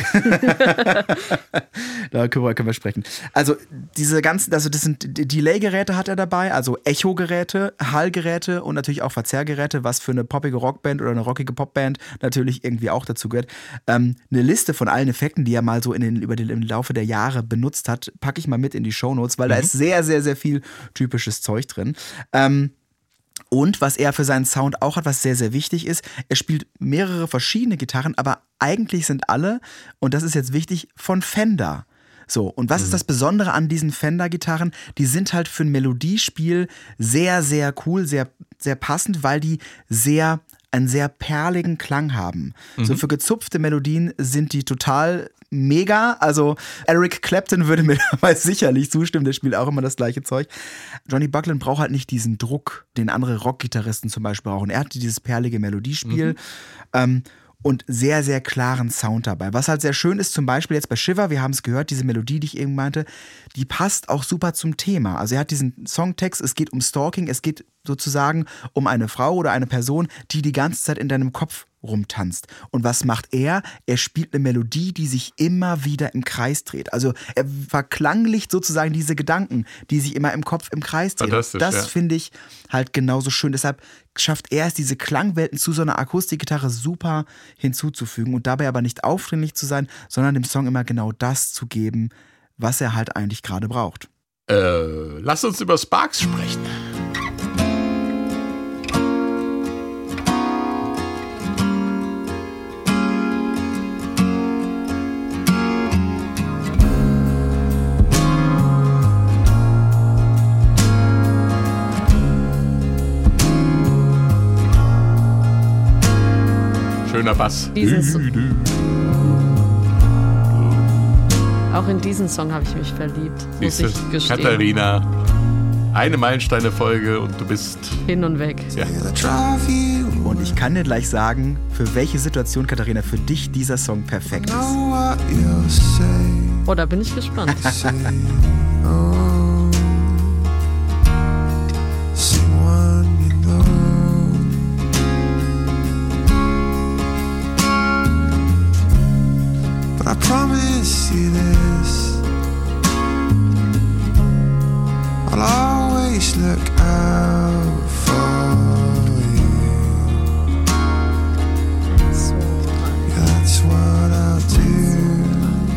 da können wir, können wir sprechen. Also diese ganzen, also das sind Delay-Geräte hat er dabei, also Echo-Geräte, Hallgeräte und natürlich auch Verzerrgeräte, was für eine poppige Rockband oder eine rockige Popband natürlich irgendwie auch dazu gehört. Ähm, eine Liste von allen Effekten, die er mal so in den, über den, im Laufe der Jahre benutzt hat, packe ich mal mit in die Shownotes, weil mhm. da ist sehr, sehr, sehr viel typisches Zeug drin. Ähm, Und was er für seinen Sound auch hat, was sehr, sehr wichtig ist, er spielt mehrere verschiedene Gitarren, aber eigentlich sind alle, und das ist jetzt wichtig, von Fender. So, und was mhm. ist das Besondere an diesen Fender-Gitarren? Die sind halt für ein Melodiespiel sehr, sehr cool, sehr, sehr passend, weil die sehr einen sehr perligen Klang haben. Mhm. So für gezupfte Melodien sind die total mega. Also Eric Clapton würde mir dabei sicherlich zustimmen, der spielt auch immer das gleiche Zeug. Johnny Buckland braucht halt nicht diesen Druck, den andere Rockgitarristen zum Beispiel brauchen. Er hat dieses perlige Melodiespiel. Mhm. Ähm, und sehr, sehr klaren Sound dabei. Was halt sehr schön ist, zum Beispiel jetzt bei Shiver, wir haben es gehört, diese Melodie, die ich eben meinte, die passt auch super zum Thema. Also er hat diesen Songtext, es geht um Stalking, es geht sozusagen um eine Frau oder eine Person, die die ganze Zeit in deinem Kopf rumtanzt. Und was macht er? Er spielt eine Melodie, die sich immer wieder im Kreis dreht. Also er verklanglicht sozusagen diese Gedanken, die sich immer im Kopf im Kreis drehen. Das ja. finde ich halt genauso schön. Deshalb schafft er es, diese Klangwelten zu so einer Akustikgitarre super hinzuzufügen und dabei aber nicht aufdringlich zu sein, sondern dem Song immer genau das zu geben, was er halt eigentlich gerade braucht. Äh, lass uns über Sparks sprechen. Schöner Bass. So- Auch in diesen Song habe ich mich verliebt, muss Siehste, ich gestehen. Katharina, eine Meilensteine-Folge und du bist hin und weg. Ja. Und ich kann dir gleich sagen, für welche Situation, Katharina, für dich dieser Song perfekt ist. Oh, da bin ich gespannt. I promise you this, I'll always look out for you. That's what I'll do.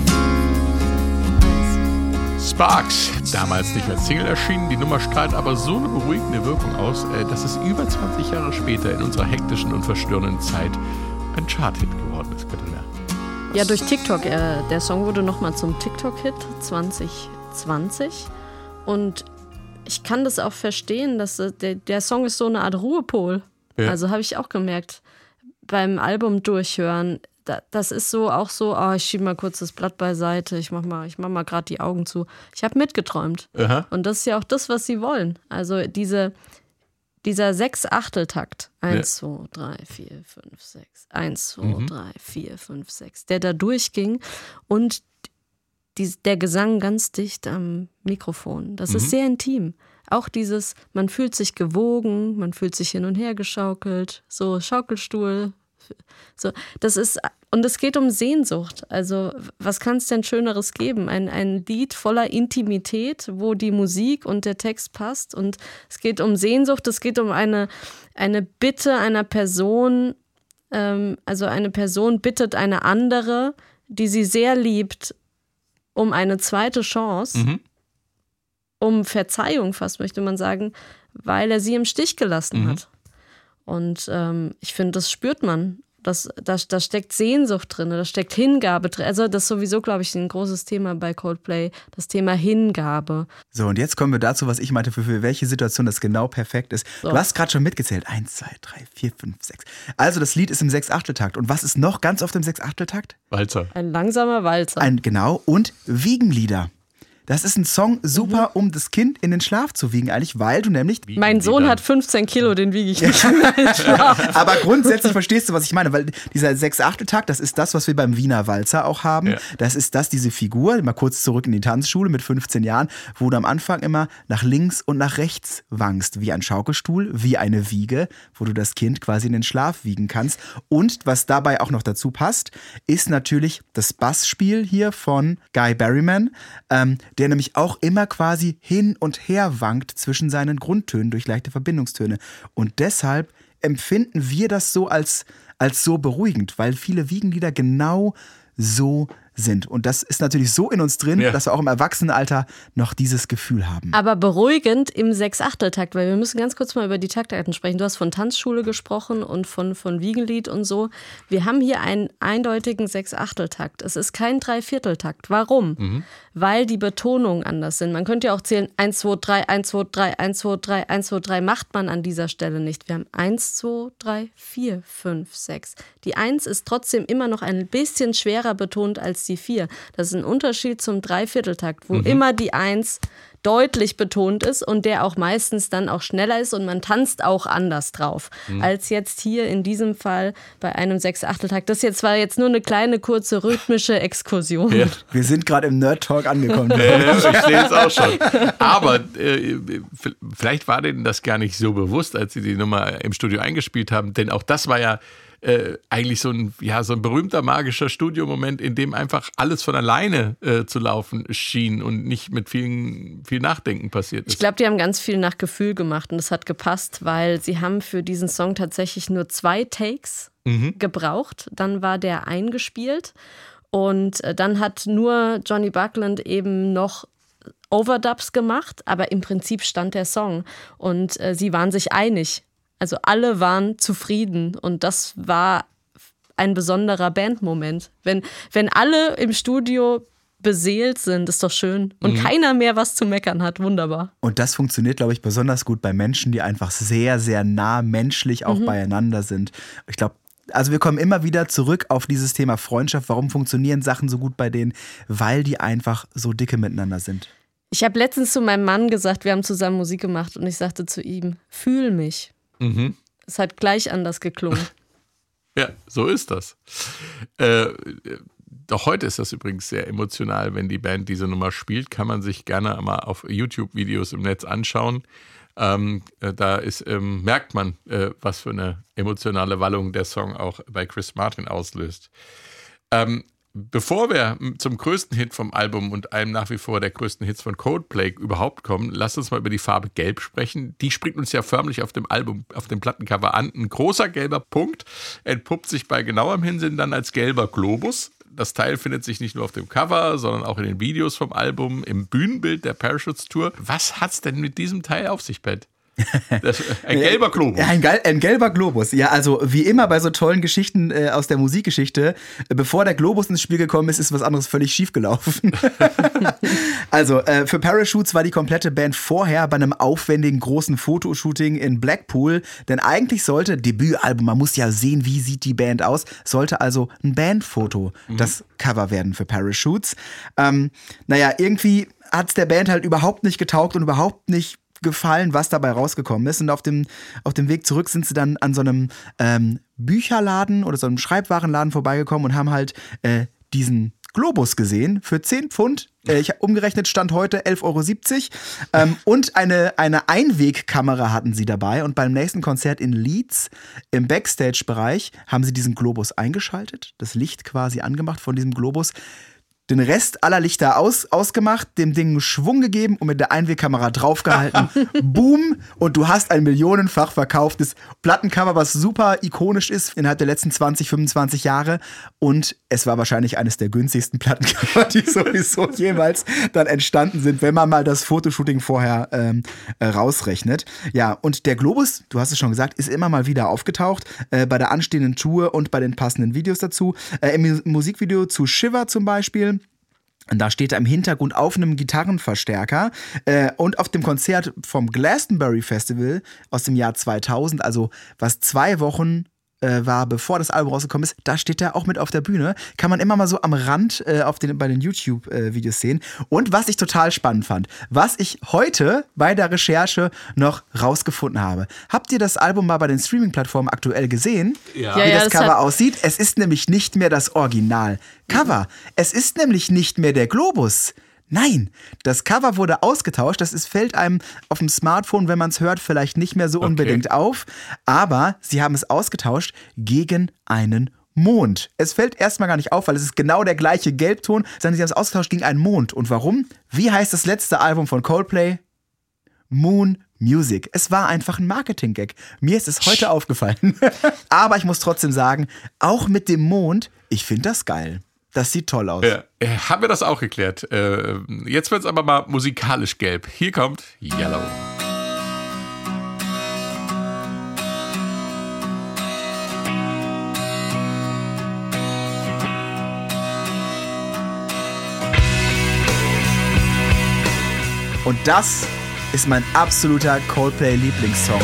Sparks, damals nicht als Single erschienen, die Nummer strahlt aber so eine beruhigende Wirkung aus, dass es über zwanzig Jahre später in unserer hektischen und verstörenden Zeit ein Chart-Hit geworden ist, Katharina. Ja, durch TikTok. Äh, der Song wurde nochmal zum TikTok-Hit zwanzig zwanzig. Und ich kann das auch verstehen, dass äh, der, der Song ist so eine Art Ruhepol. Ja. Also habe ich auch gemerkt beim Album durchhören. Da, das ist so auch so, oh, ich schiebe mal kurz das Blatt beiseite, ich mach mal, ich mach mal gerade die Augen zu. Ich habe mitgeträumt. Aha. Und das ist ja auch das, was sie wollen. Also diese Dieser Sechs-Achtel-Takt, eins, zwei, drei, vier, fünf, sechs, eins, zwei, drei, vier, fünf, sechs, der da durchging und die, der Gesang ganz dicht am Mikrofon. Das mhm. ist sehr intim. Auch dieses, man fühlt sich gewogen, man fühlt sich hin und her geschaukelt, so Schaukelstuhl. So, das ist, und es geht um Sehnsucht. Also, was kann es denn Schöneres geben? Ein, ein Lied voller Intimität, wo die Musik und der Text passt. Und es geht um Sehnsucht, es geht um eine, eine Bitte einer Person. Ähm, also, eine Person bittet eine andere, die sie sehr liebt, um eine zweite Chance, mhm. um Verzeihung fast, möchte man sagen, weil er sie im Stich gelassen mhm. hat. Und ähm, ich finde, das spürt man. Das, da, da steckt Sehnsucht drin, da steckt Hingabe drin. Also das ist sowieso, glaube ich, ein großes Thema bei Coldplay, das Thema Hingabe. So, und jetzt kommen wir dazu, was ich meinte, für, für welche Situation das genau perfekt ist. So. Du hast gerade schon mitgezählt. Eins, zwei, drei, vier, fünf, sechs. Also das Lied ist im Sechs-Achtel-Takt. Und was ist noch ganz oft im Sechs-Achtel-Takt? Walzer. Ein langsamer Walzer. Ein, genau. Und Wiegenlieder. Das ist ein Song super, mhm. um das Kind in den Schlaf zu wiegen eigentlich, weil du nämlich... Mein Sohn hat fünfzehn Kilo, den wiege ich nicht in den Schlaf. Aber grundsätzlich verstehst du, was ich meine, weil dieser Sechs-Achtel-Takt, das ist das, was wir beim Wiener Walzer auch haben. Ja. Das ist das, diese Figur, mal kurz zurück in die Tanzschule mit fünfzehn Jahren, wo du am Anfang immer nach links und nach rechts wankst, wie ein Schaukelstuhl, wie eine Wiege, wo du das Kind quasi in den Schlaf wiegen kannst. Und was dabei auch noch dazu passt, ist natürlich das Bassspiel hier von Guy Berryman, ähm, der nämlich auch immer quasi hin und her wankt zwischen seinen Grundtönen durch leichte Verbindungstöne. Und deshalb empfinden wir das so als, als so beruhigend, weil viele Wiegenlieder genau so sind. Und das ist natürlich so in uns drin, ja. dass wir auch im Erwachsenenalter noch dieses Gefühl haben. Aber beruhigend im Sechs-Achtel-Takt, weil wir müssen ganz kurz mal über die Taktarten sprechen. Du hast von Tanzschule gesprochen und von, von Wiegenlied und so. Wir haben hier einen eindeutigen Sechs-Achtel-Takt. Es ist kein Dreivierteltakt. Warum? Mhm. Weil die Betonungen anders sind. Man könnte ja auch zählen, eins, zwei, drei, eins, zwei, drei, eins, zwei, drei, eins, zwei, drei. Macht man an dieser Stelle nicht. Wir haben eins, zwei, drei, vier, fünf, sechs. Die eins ist trotzdem immer noch ein bisschen schwerer betont als die vier. Das ist ein Unterschied zum Dreivierteltakt, wo mhm. immer die eins deutlich betont ist und der auch meistens dann auch schneller ist und man tanzt auch anders drauf, mhm. als jetzt hier in diesem Fall bei einem Sechs-Achtel-Takt. Das jetzt war jetzt nur eine kleine, kurze rhythmische Exkursion. Ja. Wir sind gerade im Nerd-Talk angekommen. Ja, ich sehe es auch schon. Aber äh, vielleicht war denen das gar nicht so bewusst, als sie die Nummer im Studio eingespielt haben, denn auch das war ja Äh, eigentlich so ein, ja, so ein berühmter magischer Studiomoment, in dem einfach alles von alleine äh, zu laufen schien und nicht mit vielen, viel Nachdenken passiert ist. Ich glaube, die haben ganz viel nach Gefühl gemacht und das hat gepasst, weil sie haben für diesen Song tatsächlich nur zwei Takes mhm. gebraucht. Dann war der eingespielt und äh, dann hat nur Johnny Buckland eben noch Overdubs gemacht, aber im Prinzip stand der Song und äh, sie waren sich einig. Also alle waren zufrieden und das war ein besonderer Bandmoment. Wenn, wenn alle im Studio beseelt sind, ist doch schön. Und mhm. keiner mehr was zu meckern hat, wunderbar. Und das funktioniert, glaube ich, besonders gut bei Menschen, die einfach sehr, sehr nah menschlich auch mhm. beieinander sind. Ich glaube, also wir kommen immer wieder zurück auf dieses Thema Freundschaft. Warum funktionieren Sachen so gut bei denen? Weil die einfach so dicke miteinander sind. Ich habe letztens zu meinem Mann gesagt, wir haben zusammen Musik gemacht und ich sagte zu ihm, fühl mich. Mhm. Es hat gleich anders geklungen. Ja, so ist das. Äh, doch heute ist das übrigens sehr emotional, wenn die Band diese Nummer spielt. Kann man sich gerne mal auf YouTube-Videos im Netz anschauen. Ähm, äh, da ist, ähm, merkt man, äh, was für eine emotionale Wallung der Song auch bei Chris Martin auslöst. Ähm, Bevor wir zum größten Hit vom Album und einem nach wie vor der größten Hits von Coldplay überhaupt kommen, lasst uns mal über die Farbe Gelb sprechen. Die springt uns ja förmlich auf dem Album, auf dem Plattencover an. Ein großer gelber Punkt entpuppt sich bei genauerem Hinsehen dann als gelber Globus. Das Teil findet sich nicht nur auf dem Cover, sondern auch in den Videos vom Album, im Bühnenbild der Parachutes Tour. Was hat's denn mit diesem Teil auf sich, Pat? Das, ein gelber Globus. Ja, ein, ein gelber Globus. Ja, also wie immer bei so tollen Geschichten äh, aus der Musikgeschichte, äh, bevor der Globus ins Spiel gekommen ist, ist was anderes völlig schief gelaufen. Also äh, für Parachutes war die komplette Band vorher bei einem aufwendigen großen Fotoshooting in Blackpool, denn eigentlich sollte Debütalbum, man muss ja sehen, wie sieht die Band aus, sollte also ein Bandfoto mhm. das Cover werden für Parachutes. Ähm, naja, irgendwie hat es der Band halt überhaupt nicht getaugt und überhaupt nicht gefallen, was dabei rausgekommen ist. Und auf dem, auf dem Weg zurück sind sie dann an so einem ähm, Bücherladen oder so einem Schreibwarenladen vorbeigekommen und haben halt äh, diesen Globus gesehen für zehn Pfund. Äh, ich habe umgerechnet, Stand heute elf Euro siebzig. Ähm, und eine, eine Einwegkamera hatten sie dabei. Und beim nächsten Konzert in Leeds im Backstage-Bereich haben sie diesen Globus eingeschaltet, das Licht quasi angemacht von diesem Globus. Den Rest aller Lichter aus, ausgemacht, dem Ding Schwung gegeben und mit der Einwegkamera draufgehalten. Boom! Und du hast ein millionenfach verkauftes Plattencover, was super ikonisch ist innerhalb der letzten zwanzig, fünfundzwanzig Jahre. Und es war wahrscheinlich eines der günstigsten Plattencover, die sowieso jemals dann entstanden sind, wenn man mal das Fotoshooting vorher ähm, äh, rausrechnet. Ja, und der Globus, du hast es schon gesagt, ist immer mal wieder aufgetaucht äh, bei der anstehenden Tour und bei den passenden Videos dazu. Äh, im Musikvideo zu Shiver zum Beispiel. Und da steht er im Hintergrund auf einem Gitarrenverstärker. Äh, und auf dem Konzert vom Glastonbury Festival aus dem Jahr zweitausend, also was zwei Wochen äh, war, bevor das Album rausgekommen ist, da steht er auch mit auf der Bühne. Kann man immer mal so am Rand äh, auf den, bei den YouTube-Videos äh, sehen. Und was ich total spannend fand, was ich heute bei der Recherche noch rausgefunden habe. Habt ihr das Album mal bei den Streaming-Plattformen aktuell gesehen? Ja. Wie Ja, ja, das das Cover hat- aussieht? Es ist nämlich nicht mehr das Original-Cover. Es ist nämlich nicht mehr der Globus. Nein, das Cover wurde ausgetauscht. Das ist, fällt einem auf dem Smartphone, wenn man es hört, vielleicht nicht mehr so Okay. unbedingt auf. Aber sie haben es ausgetauscht gegen einen Mond. Es fällt erstmal gar nicht auf, weil es ist genau der gleiche Gelbton, sondern sie haben es ausgetauscht gegen einen Mond. Und warum? Wie heißt das letzte Album von Coldplay? Moon Music. Es war einfach ein Marketing-Gag. Mir ist es heute aufgefallen. Aber ich muss trotzdem sagen, auch mit dem Mond, ich finde das geil. Das sieht toll aus. Ja, äh, haben wir das auch geklärt. Äh, jetzt wird es aber mal musikalisch gelb. Hier kommt Yellow. Und das ist mein absoluter Coldplay-Lieblingssong.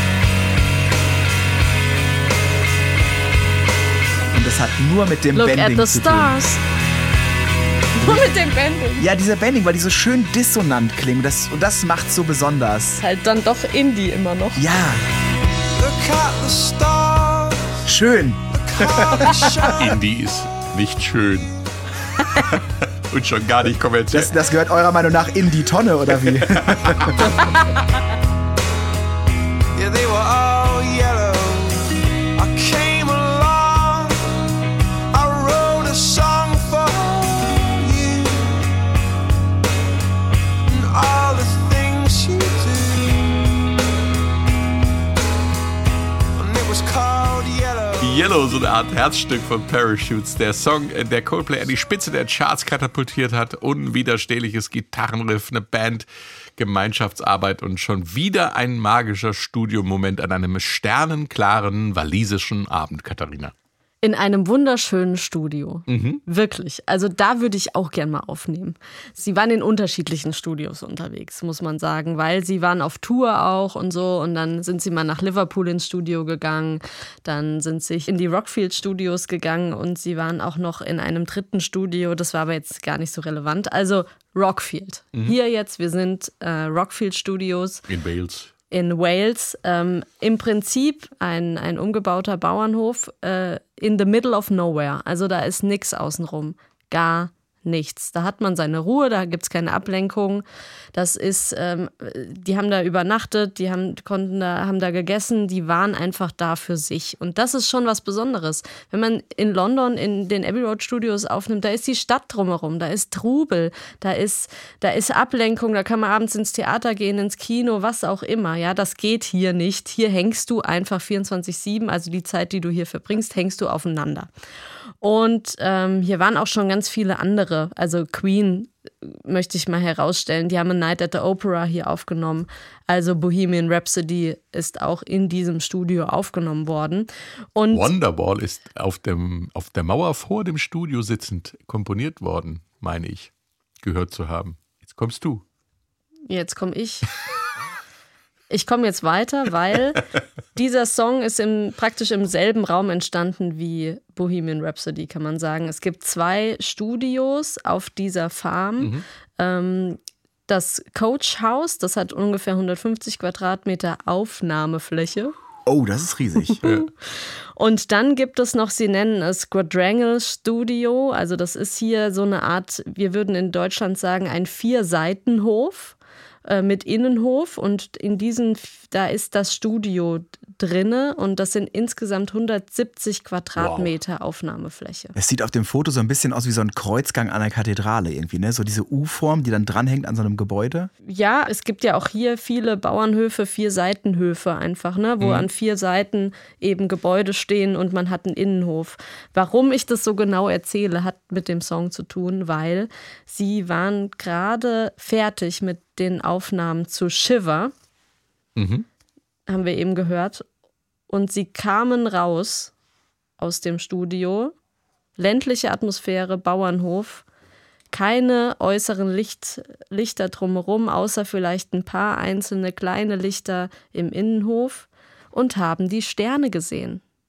Und das hat nur mit dem Look Bending at the zu tun. stars. Nur mit dem Bending. Ja, dieser Bending, weil die so schön dissonant klingen. Das, und das macht's so besonders. Halt dann doch Indie immer noch. Ja, Look at the stars, schön. how they shine. Indie ist nicht schön. Und schon gar nicht kommerziell. Das, das gehört eurer Meinung nach in die Tonne, oder wie? Yeah, they were all yellow. I came along, I wrote a song for you, and all the things you do, and it was called Yellow. Yellow, so eine Art Herzstück von Parachutes. Der Song, äh, der Coldplay an die Spitze der Charts katapultiert hat. Unwiderstehliches Gitarrenriff, eine Band, Gemeinschaftsarbeit und schon wieder ein magischer Studiomoment an einem sternenklaren walisischen Abend, Katharina. In einem wunderschönen Studio. Mhm. Wirklich. Also da würde ich auch gern mal aufnehmen. Sie waren in unterschiedlichen Studios unterwegs, muss man sagen, weil sie waren auf Tour auch und so. Und dann sind sie mal nach Liverpool ins Studio gegangen. Dann sind sie in die Rockfield Studios gegangen und sie waren auch noch in einem dritten Studio. Das war aber jetzt gar nicht so relevant. Also Rockfield. Mhm. Hier jetzt, wir sind äh, Rockfield Studios. In Wales. In Wales, ähm, im Prinzip ein, ein umgebauter Bauernhof äh, in the middle of nowhere. Also da ist nichts außenrum, gar nichts. Da hat man seine Ruhe, da gibt es keine Ablenkung. Das ist, ähm, die haben da übernachtet, die haben, konnten da, haben da gegessen, die waren einfach da für sich. Und das ist schon was Besonderes. Wenn man in London in den Abbey Road Studios aufnimmt, da ist die Stadt drumherum, da ist Trubel, da ist, da ist Ablenkung, da kann man abends ins Theater gehen, ins Kino, was auch immer. Ja, das geht hier nicht. Hier hängst du einfach vierundzwanzig sieben, also die Zeit, die du hier verbringst, hängst du aufeinander. Und ähm, hier waren auch schon ganz viele andere, also Queen möchte ich mal herausstellen, die haben A Night at the Opera hier aufgenommen, also Bohemian Rhapsody ist auch in diesem Studio aufgenommen worden. Und Wonderwall ist auf, dem, auf der Mauer vor dem Studio sitzend komponiert worden, meine ich, gehört zu haben. Jetzt kommst du. jetzt komme ich. Ich komme jetzt weiter, weil dieser Song ist im, praktisch im selben Raum entstanden wie Bohemian Rhapsody, kann man sagen. Es gibt zwei Studios auf dieser Farm. Mhm. Ähm, das Coach House, das hat ungefähr hundertfünfzig Quadratmeter Aufnahmefläche. Oh, das ist riesig. Und dann gibt es noch, sie nennen es Quadrangle Studio. Also das ist hier so eine Art, wir würden in Deutschland sagen, ein Vier-Seiten-Hof mit Innenhof und in diesen, da ist das Studio drinne und das sind insgesamt hundertsiebzig Quadratmeter wow. Aufnahmefläche. Es sieht auf dem Foto so ein bisschen aus wie so ein Kreuzgang an einer Kathedrale irgendwie, ne? So diese U-Form, die dann dranhängt an so einem Gebäude. Ja, es gibt ja auch hier viele Bauernhöfe, vier Seitenhöfe einfach, ne? Wo mhm. an vier Seiten eben Gebäude stehen und man hat einen Innenhof. Warum ich das so genau erzähle, hat mit dem Song zu tun, weil sie waren gerade fertig mit den Aufnahmen zu Shiver, mhm. haben wir eben gehört. Und sie kamen raus aus dem Studio, ländliche Atmosphäre, Bauernhof, keine äußeren Licht, Lichter drumherum, außer vielleicht ein paar einzelne kleine Lichter im Innenhof und haben die Sterne gesehen.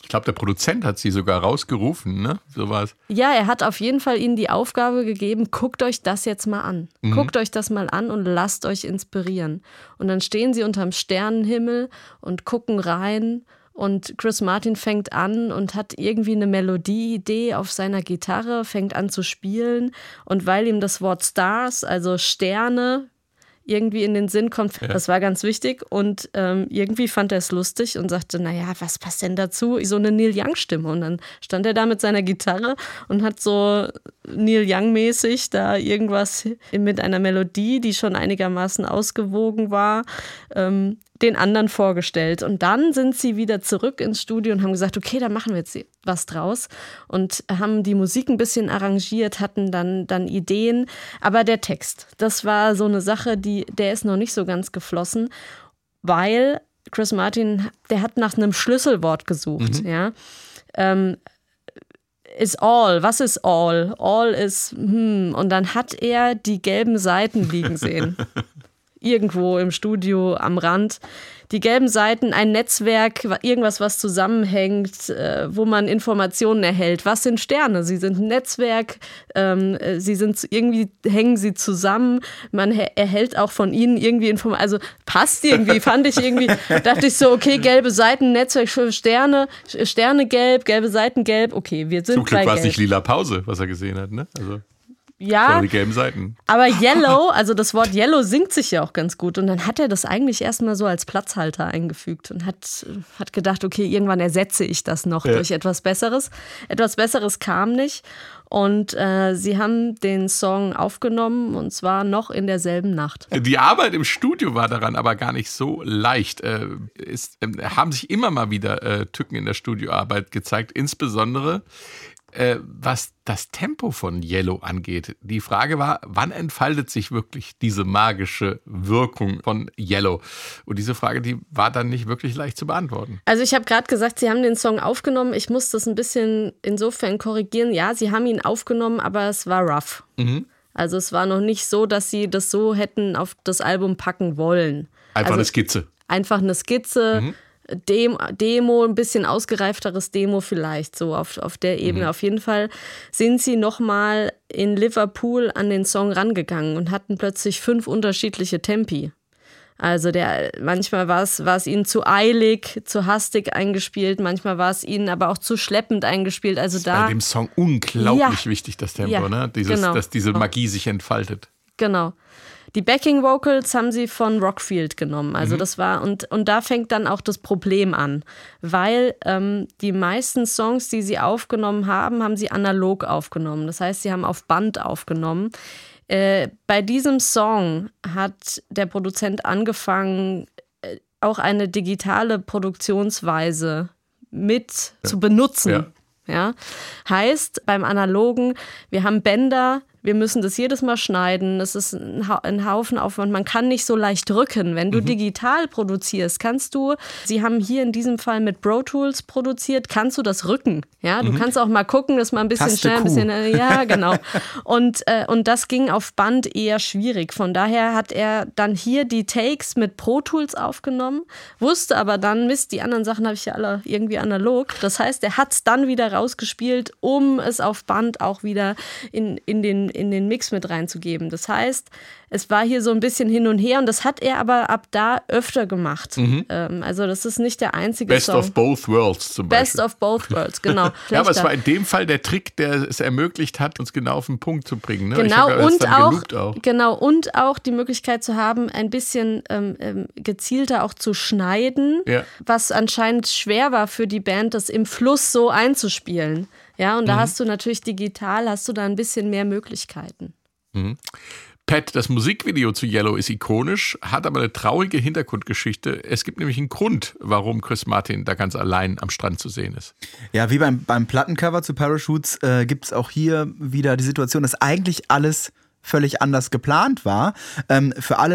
Ich glaube, der Produzent hat sie sogar rausgerufen, ne? So war es. Ja, er hat auf jeden Fall ihnen die Aufgabe gegeben, guckt euch das jetzt mal an. Mhm. Guckt euch das mal an und lasst euch inspirieren. Und dann stehen sie unterm Sternenhimmel und gucken rein. Und Chris Martin fängt an und hat irgendwie eine Melodieidee auf seiner Gitarre, fängt an zu spielen. Und weil ihm das Wort Stars, also Sterne, irgendwie in den Sinn kommt, ja. Das war ganz wichtig. Und ähm, irgendwie fand er es lustig und sagte, naja, was passt denn dazu? So eine Neil Young-Stimme. Und dann stand er da mit seiner Gitarre und hat so Neil Young-mäßig da irgendwas mit einer Melodie, die schon einigermaßen ausgewogen war, ähm, den anderen vorgestellt. Und dann sind sie wieder zurück ins Studio und haben gesagt, okay, da machen wir jetzt was draus. Und haben die Musik ein bisschen arrangiert, hatten dann, dann Ideen. Aber der Text, das war so eine Sache, die, der ist noch nicht so ganz geflossen, weil Chris Martin, der hat nach einem Schlüsselwort gesucht. Mhm. Ja. Ähm, is all, was ist all? All ist, hm. Und dann hat er die gelben Seiten liegen sehen. Irgendwo im Studio am Rand. Die gelben Seiten, ein Netzwerk, irgendwas, was zusammenhängt, äh, wo man Informationen erhält. Was sind Sterne? Sie sind ein Netzwerk, ähm, sie sind irgendwie, hängen sie zusammen. Man he- erhält auch von ihnen irgendwie Informationen. Also passt irgendwie, fand ich irgendwie, dachte ich so, okay, gelbe Seiten, Netzwerk für Sterne, Sterne gelb, gelbe Seiten gelb, okay, wir sind Zum Glück bei war es gelb. nicht lila Pause, was er gesehen hat, ne? Also. Ja, die gelben Seiten. Aber Yellow, also das Wort Yellow singt sich ja auch ganz gut. Und dann hat er das eigentlich erstmal so als Platzhalter eingefügt und hat, hat gedacht, okay, irgendwann ersetze ich das noch ja. durch etwas Besseres. Etwas Besseres kam nicht. Und äh, sie haben den Song aufgenommen und zwar noch in derselben Nacht. Die Arbeit im Studio war daran aber gar nicht so leicht. Äh, es äh, haben sich immer mal wieder äh, Tücken in der Studioarbeit gezeigt, insbesondere Äh, was das Tempo von Yellow angeht. Die Frage war, wann entfaltet sich wirklich diese magische Wirkung von Yellow? Und diese Frage, die war dann nicht wirklich leicht zu beantworten. Also ich habe gerade gesagt, Sie haben den Song aufgenommen. Ich muss das ein bisschen insofern korrigieren. Ja, Sie haben ihn aufgenommen, aber es war rough. Mhm. Also es war noch nicht so, dass Sie das so hätten auf das Album packen wollen. Einfach also eine Skizze. Einfach eine Skizze. Mhm. Demo, Demo, ein bisschen ausgereifteres Demo vielleicht, so auf, auf der Ebene. Mhm. Auf jeden Fall sind sie nochmal in Liverpool an den Song rangegangen und hatten plötzlich fünf unterschiedliche Tempi. Also der, manchmal war es, war es ihnen zu eilig, zu hastig eingespielt, manchmal war es ihnen aber auch zu schleppend eingespielt. Also das ist da, bei dem Song unglaublich ja, wichtig, das Tempo, ja, ne? Dieses, genau. dass diese Magie sich entfaltet. Genau. Die Backing Vocals haben sie von Rockfield genommen. Also mhm. das war, und, und da fängt dann auch das Problem an. Weil ähm, die meisten Songs, die sie aufgenommen haben, haben sie analog aufgenommen. Das heißt, sie haben auf Band aufgenommen. Äh, bei diesem Song hat der Produzent angefangen, äh, auch eine digitale Produktionsweise mit ja. zu benutzen. Ja. Ja? Heißt, beim Analogen, wir haben Bänder, wir müssen das jedes Mal schneiden, es ist ein, ha- ein Haufen Aufwand, man kann nicht so leicht drücken. Wenn du mhm. digital produzierst, kannst du, sie haben hier in diesem Fall mit Pro Tools produziert, kannst du das rücken. Ja, du mhm. kannst auch mal gucken, dass man ein bisschen Taste schnell, ein Q. bisschen, äh, ja, genau. Und, äh, und das ging auf Band eher schwierig. Von daher hat er dann hier die Takes mit Pro Tools aufgenommen, wusste aber dann, Mist, die anderen Sachen habe ich ja alle irgendwie analog. Das heißt, er hat es dann wieder rausgespielt, um es auf Band auch wieder in, in den in den Mix mit reinzugeben. Das heißt, es war hier so ein bisschen hin und her und das hat er aber ab da öfter gemacht. Mhm. Ähm, also das ist nicht der einzige Best Song. of both worlds zum Beispiel. Best of both worlds, genau. Ja, aber es war in dem Fall der Trick, der es ermöglicht hat, uns genau auf den Punkt zu bringen. Ne? Genau, ich und auch, auch. genau, und auch die Möglichkeit zu haben, ein bisschen ähm, ähm, gezielter auch zu schneiden, ja. was anscheinend schwer war für die Band, das im Fluss so einzuspielen. Ja, und da mhm. hast du natürlich digital, hast du da ein bisschen mehr Möglichkeiten. Mhm. Pat, das Musikvideo zu Yellow ist ikonisch, hat aber eine traurige Hintergrundgeschichte. Es gibt nämlich einen Grund, warum Chris Martin da ganz allein am Strand zu sehen ist. Ja, wie beim, beim Plattencover zu Parachutes äh, gibt es auch hier wieder die Situation, dass eigentlich alles völlig anders geplant war. Ähm, für alle,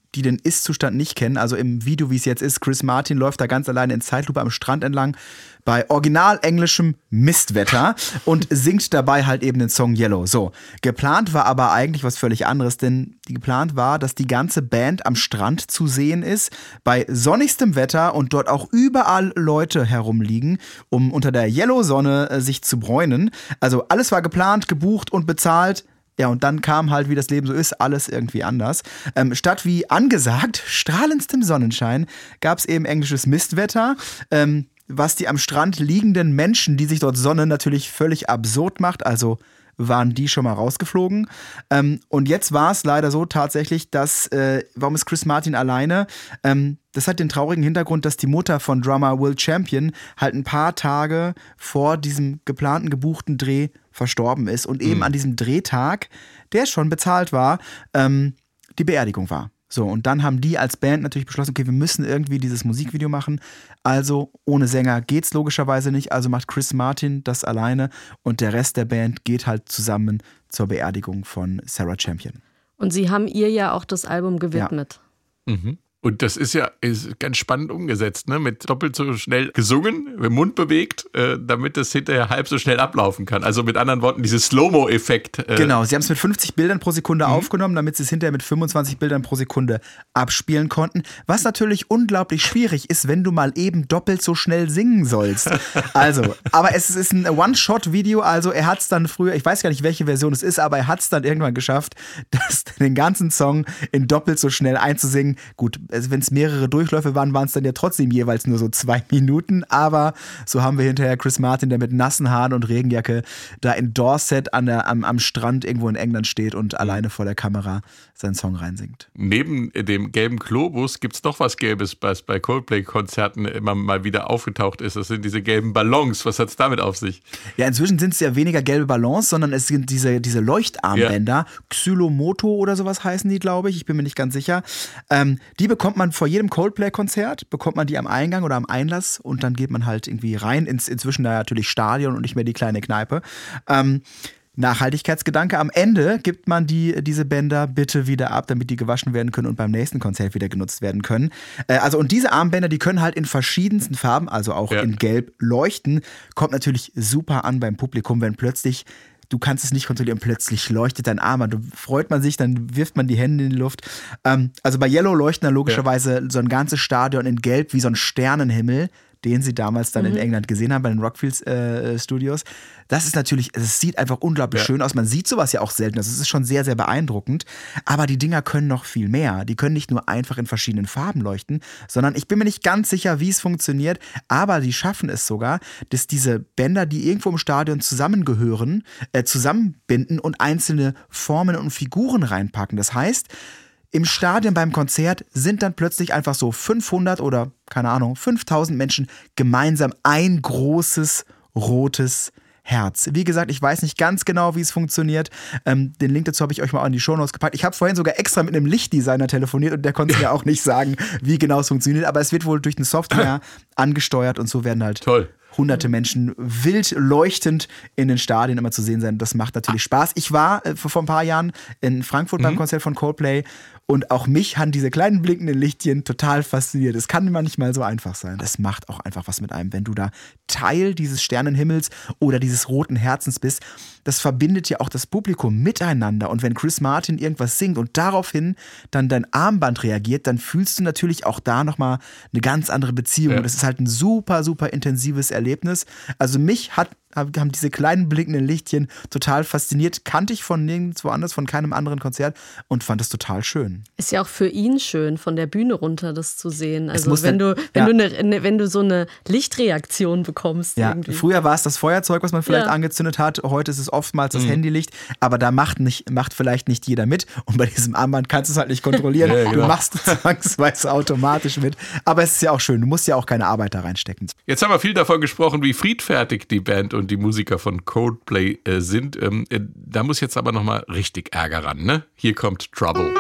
die den Ist-Zustand nicht kennen, also im Video, wie es jetzt ist, Chris Martin läuft da ganz alleine in Zeitlupe am Strand entlang bei original englischem Mistwetter und singt dabei halt eben den Song Yellow. So, geplant war aber eigentlich was völlig anderes, denn geplant war, dass die ganze Band am Strand zu sehen ist, bei sonnigstem Wetter und dort auch überall Leute herumliegen, um unter der Yellow-Sonne äh, sich zu bräunen. Also alles war geplant, gebucht und bezahlt. Ja, und dann kam halt, wie das Leben so ist, alles irgendwie anders. Ähm, statt wie angesagt, strahlendstem Sonnenschein, gab es eben englisches Mistwetter, ähm, was die am Strand liegenden Menschen, die sich dort sonnen, natürlich völlig absurd macht. Also waren die schon mal rausgeflogen. Ähm, und jetzt war es leider so tatsächlich, dass, äh, warum ist Chris Martin alleine? Ähm, das hat den traurigen Hintergrund, dass die Mutter von Drummer Will Champion halt ein paar Tage vor diesem geplanten, gebuchten Dreh verstorben ist und eben mhm. an diesem Drehtag, der schon bezahlt war, ähm, die Beerdigung war. So, und dann haben die als Band natürlich beschlossen, okay, wir müssen irgendwie dieses Musikvideo machen. Also ohne Sänger geht's logischerweise nicht. Also macht Chris Martin das alleine und der Rest der Band geht halt zusammen zur Beerdigung von Sarah Champion. Und sie haben ihr ja auch das Album gewidmet. Ja. Mhm. Und das ist ja ist ganz spannend umgesetzt, ne? Mit doppelt so schnell gesungen, mit Mund bewegt, äh, damit das hinterher halb so schnell ablaufen kann. Also mit anderen Worten, dieses Slow-Mo-Effekt. Äh genau, sie haben es mit fünfzig Bildern pro Sekunde mhm. aufgenommen, damit sie es hinterher mit fünfundzwanzig Bildern pro Sekunde abspielen konnten. Was natürlich unglaublich schwierig ist, wenn du mal eben doppelt so schnell singen sollst. Also, aber es ist ein One-Shot-Video, also er hat es dann früher, ich weiß gar nicht, welche Version es ist, aber er hat es dann irgendwann geschafft, das, den ganzen Song in doppelt so schnell einzusingen. Gut, also wenn es mehrere Durchläufe waren, waren es dann ja trotzdem jeweils nur so zwei Minuten. Aber so haben wir hinterher Chris Martin, der mit nassen Haaren und Regenjacke da in Dorset an der, am, am Strand irgendwo in England steht und alleine vor der Kamera seinen Song reinsingt. Neben dem gelben Globus gibt es noch was Gelbes, was bei Coldplay-Konzerten immer mal wieder aufgetaucht ist. Das sind diese gelben Ballons. Was hat es damit auf sich? Ja, inzwischen sind es ja weniger gelbe Ballons, sondern es sind diese, diese Leuchtarmbänder. Ja. Xylomoto oder sowas heißen die, glaube ich. Ich bin mir nicht ganz sicher. Ähm, die bekommt man vor jedem Coldplay-Konzert, bekommt man die am Eingang oder am Einlass und dann geht man halt irgendwie rein ins inzwischen da natürlich Stadion und nicht mehr die kleine Kneipe. Ähm, Nachhaltigkeitsgedanke. Am Ende gibt man die, diese Bänder bitte wieder ab, damit die gewaschen werden können und beim nächsten Konzert wieder genutzt werden können. Äh, also und diese Armbänder, die können halt in verschiedensten Farben, also auch ja. in Gelb leuchten. Kommt natürlich super an beim Publikum, wenn plötzlich du kannst es nicht kontrollieren, plötzlich leuchtet dein Arm an. Da freut man sich, dann wirft man die Hände in die Luft. Ähm, also bei Yellow leuchten da logischerweise ja. so ein ganzes Stadion in Gelb wie so ein Sternenhimmel, den sie damals dann mhm. in England gesehen haben bei den Rockfield äh, Studios. Das ist natürlich, es sieht einfach unglaublich ja. schön aus. Man sieht sowas ja auch selten. Das ist schon sehr, sehr beeindruckend. Aber die Dinger können noch viel mehr. Die können nicht nur einfach in verschiedenen Farben leuchten, sondern ich bin mir nicht ganz sicher, wie es funktioniert. Aber die schaffen es sogar, dass diese Bänder, die irgendwo im Stadion zusammengehören, äh, zusammenbinden und einzelne Formen und Figuren reinpacken. Das heißt, im Stadion beim Konzert sind dann plötzlich einfach so fünfhundert oder, keine Ahnung, fünftausend Menschen gemeinsam ein großes rotes Herz. Wie gesagt, ich weiß nicht ganz genau, wie es funktioniert. Ähm, den Link dazu habe ich euch mal in die Shownotes gepackt. Ich habe vorhin sogar extra mit einem Lichtdesigner telefoniert und der konnte mir auch nicht sagen, wie genau es funktioniert. Aber es wird wohl durch eine Software angesteuert und so werden halt Toll. hunderte Menschen wild leuchtend in den Stadien immer zu sehen sein. Das macht natürlich Spaß. Ich war äh, vor ein paar Jahren in Frankfurt mhm. beim Konzert von Coldplay und auch mich haben diese kleinen blinkenden Lichtchen total fasziniert. Es kann manchmal so einfach sein. Das macht auch einfach was mit einem, wenn du da Teil dieses Sternenhimmels oder dieses roten Herzens bist. Das verbindet ja auch das Publikum miteinander. Und wenn Chris Martin irgendwas singt und daraufhin dann dein Armband reagiert, dann fühlst du natürlich auch da nochmal eine ganz andere Beziehung. Ja. Das ist halt ein super, super intensives Erlebnis. Also mich hat haben diese kleinen blinkenden Lichtchen total fasziniert. Kannte ich von nirgendwo anders, von keinem anderen Konzert und fand das total schön. Ist ja auch für ihn schön, von der Bühne runter das zu sehen. Also wenn dann, du, wenn, ja. du eine, wenn du so eine Lichtreaktion bekommst. Ja, irgendwie. Früher war es das Feuerzeug, was man vielleicht ja. angezündet hat. Heute ist es oftmals das mhm. Handylicht. Aber da macht, nicht, macht vielleicht nicht jeder mit. Und bei diesem Armband kannst du es halt nicht kontrollieren. ja, genau. Du machst zwangsweise automatisch mit. Aber es ist ja auch schön. Du musst ja auch keine Arbeit da reinstecken. Jetzt haben wir viel davon gesprochen, wie friedfertig die Band und die Musiker von Coldplay äh, sind. Ähm, äh, da muss jetzt aber nochmal richtig Ärger ran, ne? Hier kommt Trouble.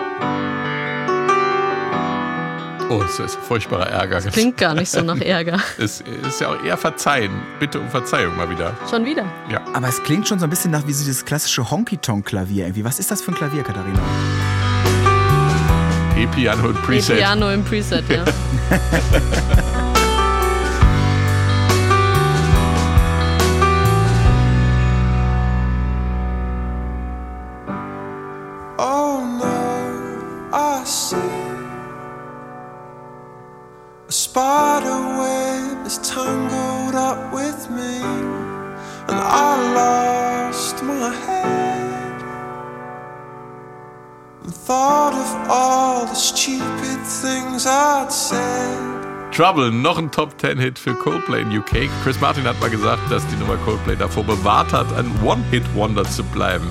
Oh, das ist furchtbarer Ärger. Das klingt gar nicht so nach Ärger. Es ist ja auch eher Verzeihen. Bitte um Verzeihung mal wieder. Schon wieder? Ja. Aber es klingt schon so ein bisschen nach wie so dieses klassische Honky-Tonk-Klavier irgendwie. Was ist das für ein Klavier, Katharina? E-Piano und Preset. E-Piano im Preset, ja. Oh no, I see a spider web is tangled up with me, and I lost my head and thought of all the stupid things I'd said. Trouble, noch ein Top-Ten-Hit für Coldplay in U K. Chris Martin hat mal gesagt, dass die Nummer Coldplay davor bewahrt hat, ein One-Hit-Wonder zu bleiben.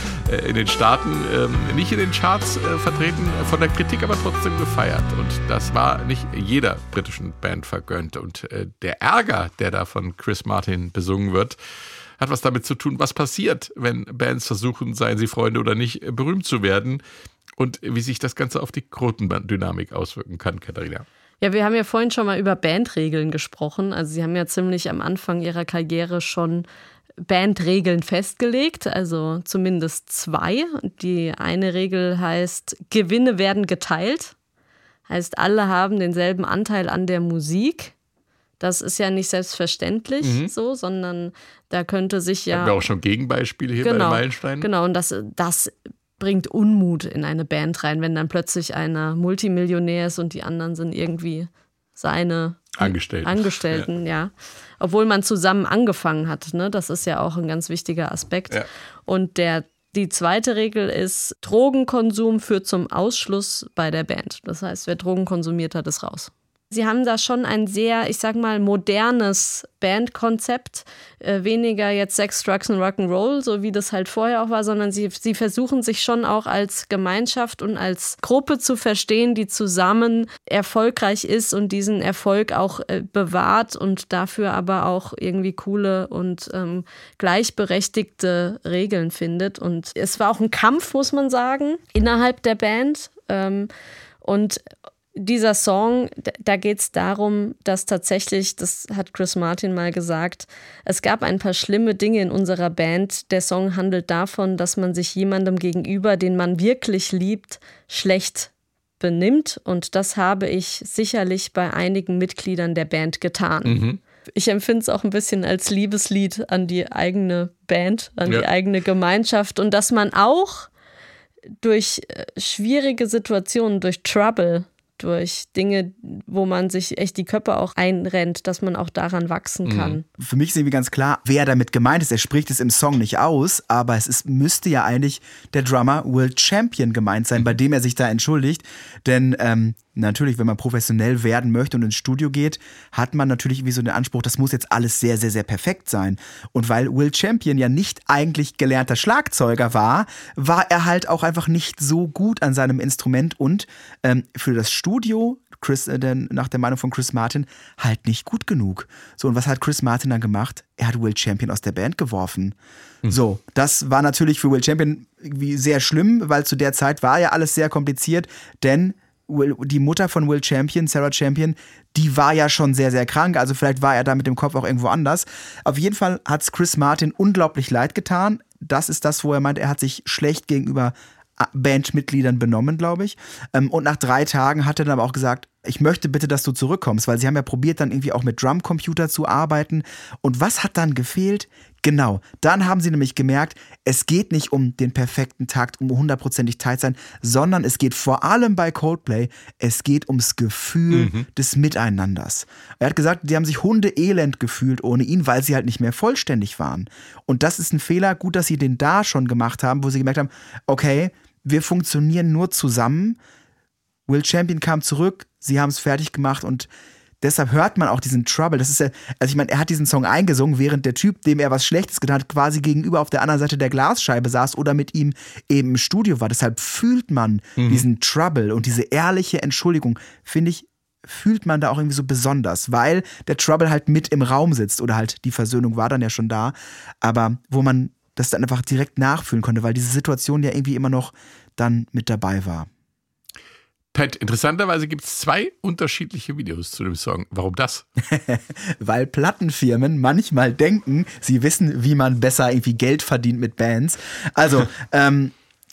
In den Staaten ähm, nicht in den Charts äh, vertreten, von der Kritik aber trotzdem gefeiert. Und das war nicht jeder britischen Band vergönnt. Und äh, der Ärger, der da von Chris Martin besungen wird, hat was damit zu tun, was passiert, wenn Bands versuchen, seien sie Freunde oder nicht, berühmt zu werden. Und wie sich das Ganze auf die Quotendynamik auswirken kann, Katharina. Ja, wir haben ja vorhin schon mal über Bandregeln gesprochen. Also sie haben ja ziemlich am Anfang ihrer Karriere schon Bandregeln festgelegt, also zumindest zwei. Die eine Regel heißt, Gewinne werden geteilt. Heißt, alle haben denselben Anteil an der Musik. Das ist ja nicht selbstverständlich mhm. so, sondern da könnte sich ja... Haben wir auch schon Gegenbeispiele hier genau, bei den Meilensteinen? Genau, und das, das bringt Unmut in eine Band rein, wenn dann plötzlich einer Multimillionär ist und die anderen sind irgendwie seine... Angestellten. Angestellten, ja. ja. Obwohl man zusammen angefangen hat, ne? Das ist ja auch ein ganz wichtiger Aspekt. Ja. Und der, die zweite Regel ist, Drogenkonsum führt zum Ausschluss bei der Band. Das heißt, wer Drogen konsumiert hat, ist raus. Sie haben da schon ein sehr, ich sag mal, modernes Bandkonzept. Äh, weniger jetzt Sex, Drugs und Rock'n'Roll, so wie das halt vorher auch war, sondern sie, sie versuchen sich schon auch als Gemeinschaft und als Gruppe zu verstehen, die zusammen erfolgreich ist und diesen Erfolg auch äh, bewahrt und dafür aber auch irgendwie coole und ähm, gleichberechtigte Regeln findet. Und es war auch ein Kampf, muss man sagen, innerhalb der Band. Ähm, und dieser Song, da geht es darum, dass tatsächlich, das hat Chris Martin mal gesagt, es gab ein paar schlimme Dinge in unserer Band. Der Song handelt davon, dass man sich jemandem gegenüber, den man wirklich liebt, schlecht benimmt. Und das habe ich sicherlich bei einigen Mitgliedern der Band getan. Mhm. Ich empfinde es auch ein bisschen als Liebeslied an die eigene Band, an ja. die eigene Gemeinschaft. Und dass man auch durch schwierige Situationen, durch Trouble, durch Dinge, wo man sich echt die Köpfe auch einrennt, dass man auch daran wachsen kann. Für mich ist irgendwie ganz klar, wer damit gemeint ist. Er spricht es im Song nicht aus, aber es ist, müsste ja eigentlich der Drummer Will Champion gemeint sein, bei dem er sich da entschuldigt. Denn ähm, natürlich, wenn man professionell werden möchte und ins Studio geht, hat man natürlich wie so den Anspruch, das muss jetzt alles sehr, sehr, sehr perfekt sein. Und weil Will Champion ja nicht eigentlich gelernter Schlagzeuger war, war er halt auch einfach nicht so gut an seinem Instrument und ähm, für das Studio, Chris, äh, denn nach der Meinung von Chris Martin, halt nicht gut genug. So, und was hat Chris Martin dann gemacht? Er hat Will Champion aus der Band geworfen. Mhm. So, das war natürlich für Will Champion irgendwie sehr schlimm, weil zu der Zeit war ja alles sehr kompliziert, denn Will, die Mutter von Will Champion, Sarah Champion, die war ja schon sehr, sehr krank, also vielleicht war er da mit dem Kopf auch irgendwo anders. Auf jeden Fall hat es Chris Martin unglaublich leid getan. Das ist das, wo er meint, er hat sich schlecht gegenüber Bandmitgliedern benommen, glaube ich. Und nach drei Tagen hat er dann aber auch gesagt, ich möchte bitte, dass du zurückkommst, weil sie haben ja probiert, dann irgendwie auch mit Drumcomputer zu arbeiten. Und was hat dann gefehlt? Genau, dann haben sie nämlich gemerkt, es geht nicht um den perfekten Takt, um hundertprozentig tight sein, sondern es geht vor allem bei Coldplay, es geht ums Gefühl mhm. des Miteinanders. Er hat gesagt, die haben sich hundeelend gefühlt ohne ihn, weil sie halt nicht mehr vollständig waren. Und das ist ein Fehler, gut, dass sie den da schon gemacht haben, wo sie gemerkt haben, okay, wir funktionieren nur zusammen. Will Champion kam zurück, sie haben es fertig gemacht und deshalb hört man auch diesen Trouble. Das ist ja, also ich meine, er hat diesen Song eingesungen, während der Typ, dem er was Schlechtes getan hat, quasi gegenüber auf der anderen Seite der Glasscheibe saß oder mit ihm eben im Studio war. Deshalb fühlt man mhm. diesen Trouble und diese ehrliche Entschuldigung, finde ich, fühlt man da auch irgendwie so besonders, weil der Trouble halt mit im Raum sitzt oder halt die Versöhnung war dann ja schon da, aber wo man das dann einfach direkt nachfühlen konnte, weil diese Situation ja irgendwie immer noch dann mit dabei war. Pat, interessanterweise gibt es zwei unterschiedliche Videos zu dem Song. Warum das? Weil Plattenfirmen manchmal denken, sie wissen, wie man besser irgendwie Geld verdient mit Bands. Also, ähm,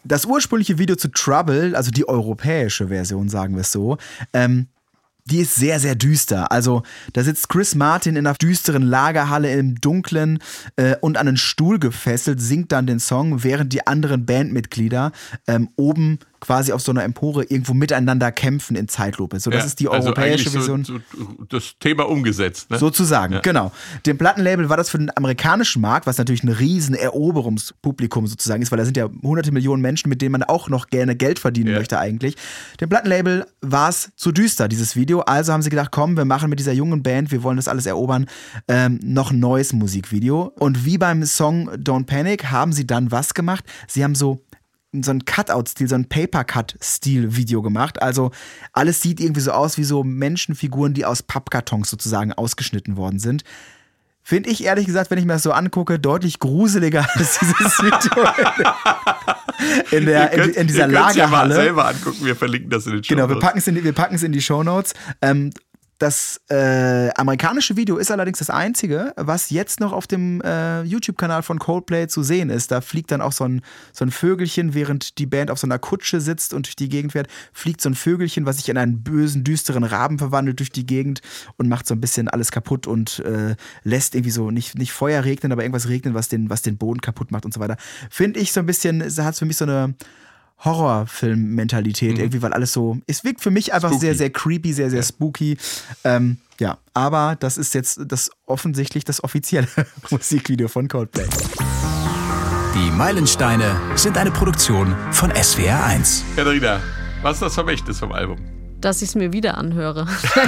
Das ursprüngliche Video zu Trouble, also die europäische Version, sagen wir es so, ähm, die ist sehr, sehr düster. Also da sitzt Chris Martin in einer düsteren Lagerhalle im Dunklen äh, und an einen Stuhl gefesselt, singt dann den Song, während die anderen Bandmitglieder ähm, oben quasi auf so einer Empore irgendwo miteinander kämpfen in Zeitlupe. So, das Ja, ist die also europäische eigentlich Version. So, so das Thema umgesetzt. Ne? Sozusagen, Ja. genau. Dem Plattenlabel war das für den amerikanischen Markt, was natürlich ein riesen Eroberungspublikum sozusagen ist, weil da sind ja hunderte Millionen Menschen, mit denen man auch noch gerne Geld verdienen Ja. möchte eigentlich. Dem Plattenlabel war es zu düster, dieses Video. Also haben sie gedacht, komm, wir machen mit dieser jungen Band, wir wollen das alles erobern, ähm, noch ein neues Musikvideo. Und wie beim Song Don't Panic haben sie dann was gemacht? Sie haben so so ein Cutout-Stil, so ein Paper-Cut-Stil-Video gemacht. Also alles sieht irgendwie so aus wie so Menschenfiguren, die aus Pappkartons sozusagen ausgeschnitten worden sind. Finde ich ehrlich gesagt, wenn ich mir das so angucke, deutlich gruseliger als dieses Video in, der, in, in dieser ihr könnt's ja mal Lagerhalle. selber angucken, wir verlinken das in den Show Genau, wir Notes. packen es in, die- wir packen's in die Shownotes. Ähm, Das äh, amerikanische Video ist allerdings das einzige, was jetzt noch auf dem äh, YouTube-Kanal von Coldplay zu sehen ist. Da fliegt dann auch so ein, so ein Vögelchen, während die Band auf so einer Kutsche sitzt und durch die Gegend fährt, fliegt so ein Vögelchen, was sich in einen bösen, düsteren Raben verwandelt durch die Gegend und macht so ein bisschen alles kaputt und äh, lässt irgendwie so nicht, nicht Feuer regnen, aber irgendwas regnen, was den, was den Boden kaputt macht und so weiter. Finde ich so ein bisschen, hat für mich so eine Horrorfilm-Mentalität Mhm. irgendwie, weil alles so, es wirkt für mich einfach Spooky. sehr, sehr creepy, sehr, sehr Ja. spooky. Ähm, ja, aber das ist jetzt das offensichtlich das offizielle Musikvideo von Coldplay. Die Meilensteine sind eine Produktion von S W R eins. Katharina, was ist das Vermächtnis vom Album? Dass ich es mir wieder anhöre.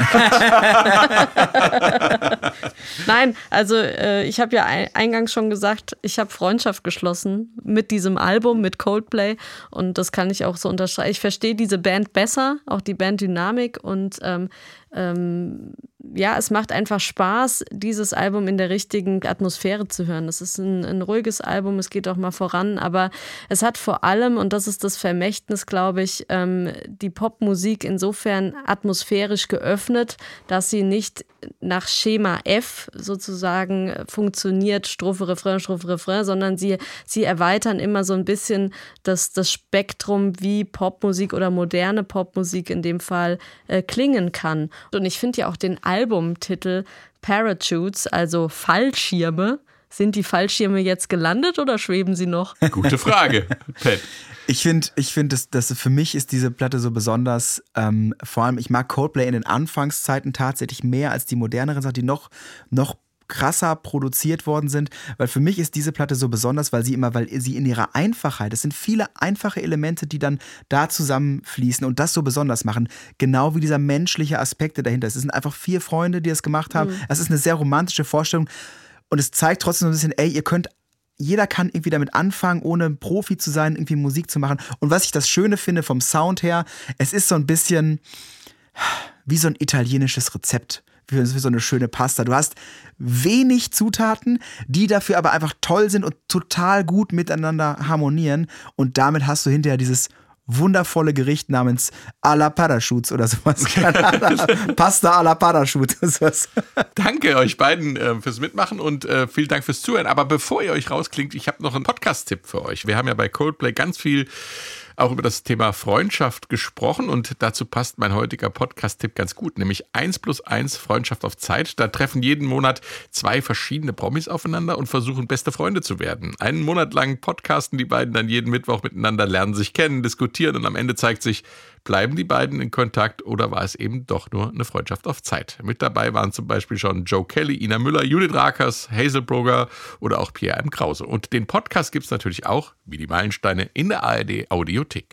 Nein, also äh, ich habe ja ein, eingangs schon gesagt, ich habe Freundschaft geschlossen mit diesem Album, mit Coldplay, und das kann ich auch so unterstreichen. Ich verstehe diese Band besser, auch die Banddynamik, und ähm, ähm, ja, es macht einfach Spaß, dieses Album in der richtigen Atmosphäre zu hören. Es ist ein, ein ruhiges Album, es geht auch mal voran, aber es hat vor allem, und das ist das Vermächtnis, glaube ich, ähm, die Popmusik insofern atmosphärisch geöffnet, dass sie nicht nach Schema F sozusagen funktioniert, Strophe, Refrain, Strophe, Refrain, sondern sie, sie erweitern immer so ein bisschen das, das Spektrum, wie Popmusik oder moderne Popmusik in dem Fall äh, klingen kann. Und ich finde ja auch den Albumtitel Parachutes, also Fallschirme. Sind die Fallschirme jetzt gelandet oder schweben sie noch? Gute Frage, Pat. Ich finde, ich find, dass, dass für mich ist diese Platte so besonders, ähm, vor allem ich mag Coldplay in den Anfangszeiten tatsächlich mehr als die moderneren Sachen, die noch, noch krasser produziert worden sind, weil für mich ist diese Platte so besonders, weil sie immer, weil sie in ihrer Einfachheit, es sind viele einfache Elemente, die dann da zusammenfließen und das so besonders machen, genau wie dieser menschliche Aspekt, der dahinter ist. Es sind einfach vier Freunde, die das gemacht haben. Es ist eine sehr romantische Vorstellung und es zeigt trotzdem so ein bisschen, ey, ihr könnt jeder kann irgendwie damit anfangen, ohne Profi zu sein, irgendwie Musik zu machen. Und was ich das Schöne finde vom Sound her, es ist so ein bisschen wie so ein italienisches Rezept. Wie so eine schöne Pasta. Du hast wenig Zutaten, die dafür aber einfach toll sind und total gut miteinander harmonieren. Und damit hast du hinterher dieses wundervolle Gericht namens à la Parachutes oder sowas. Pasta à la Parachute. Sowas. Danke euch beiden äh, fürs Mitmachen und äh, vielen Dank fürs Zuhören. Aber bevor ihr euch rausklingt, ich habe noch einen Podcast-Tipp für euch. Wir haben ja bei Coldplay ganz viel auch über das Thema Freundschaft gesprochen und dazu passt mein heutiger Podcast-Tipp ganz gut, nämlich eins plus eins Freundschaft auf Zeit. Da treffen jeden Monat zwei verschiedene Promis aufeinander und versuchen, beste Freunde zu werden. Einen Monat lang podcasten die beiden dann jeden Mittwoch miteinander, lernen sich kennen, diskutieren und am Ende zeigt sich, bleiben die beiden in Kontakt oder war es eben doch nur eine Freundschaft auf Zeit? Mit dabei waren zum Beispiel schon Joe Kelly, Ina Müller, Judith Rakers, Hazel Brugger oder auch Pierre M. Krause. Und den Podcast gibt es natürlich auch, wie die Meilensteine, in der A R D Audiothek.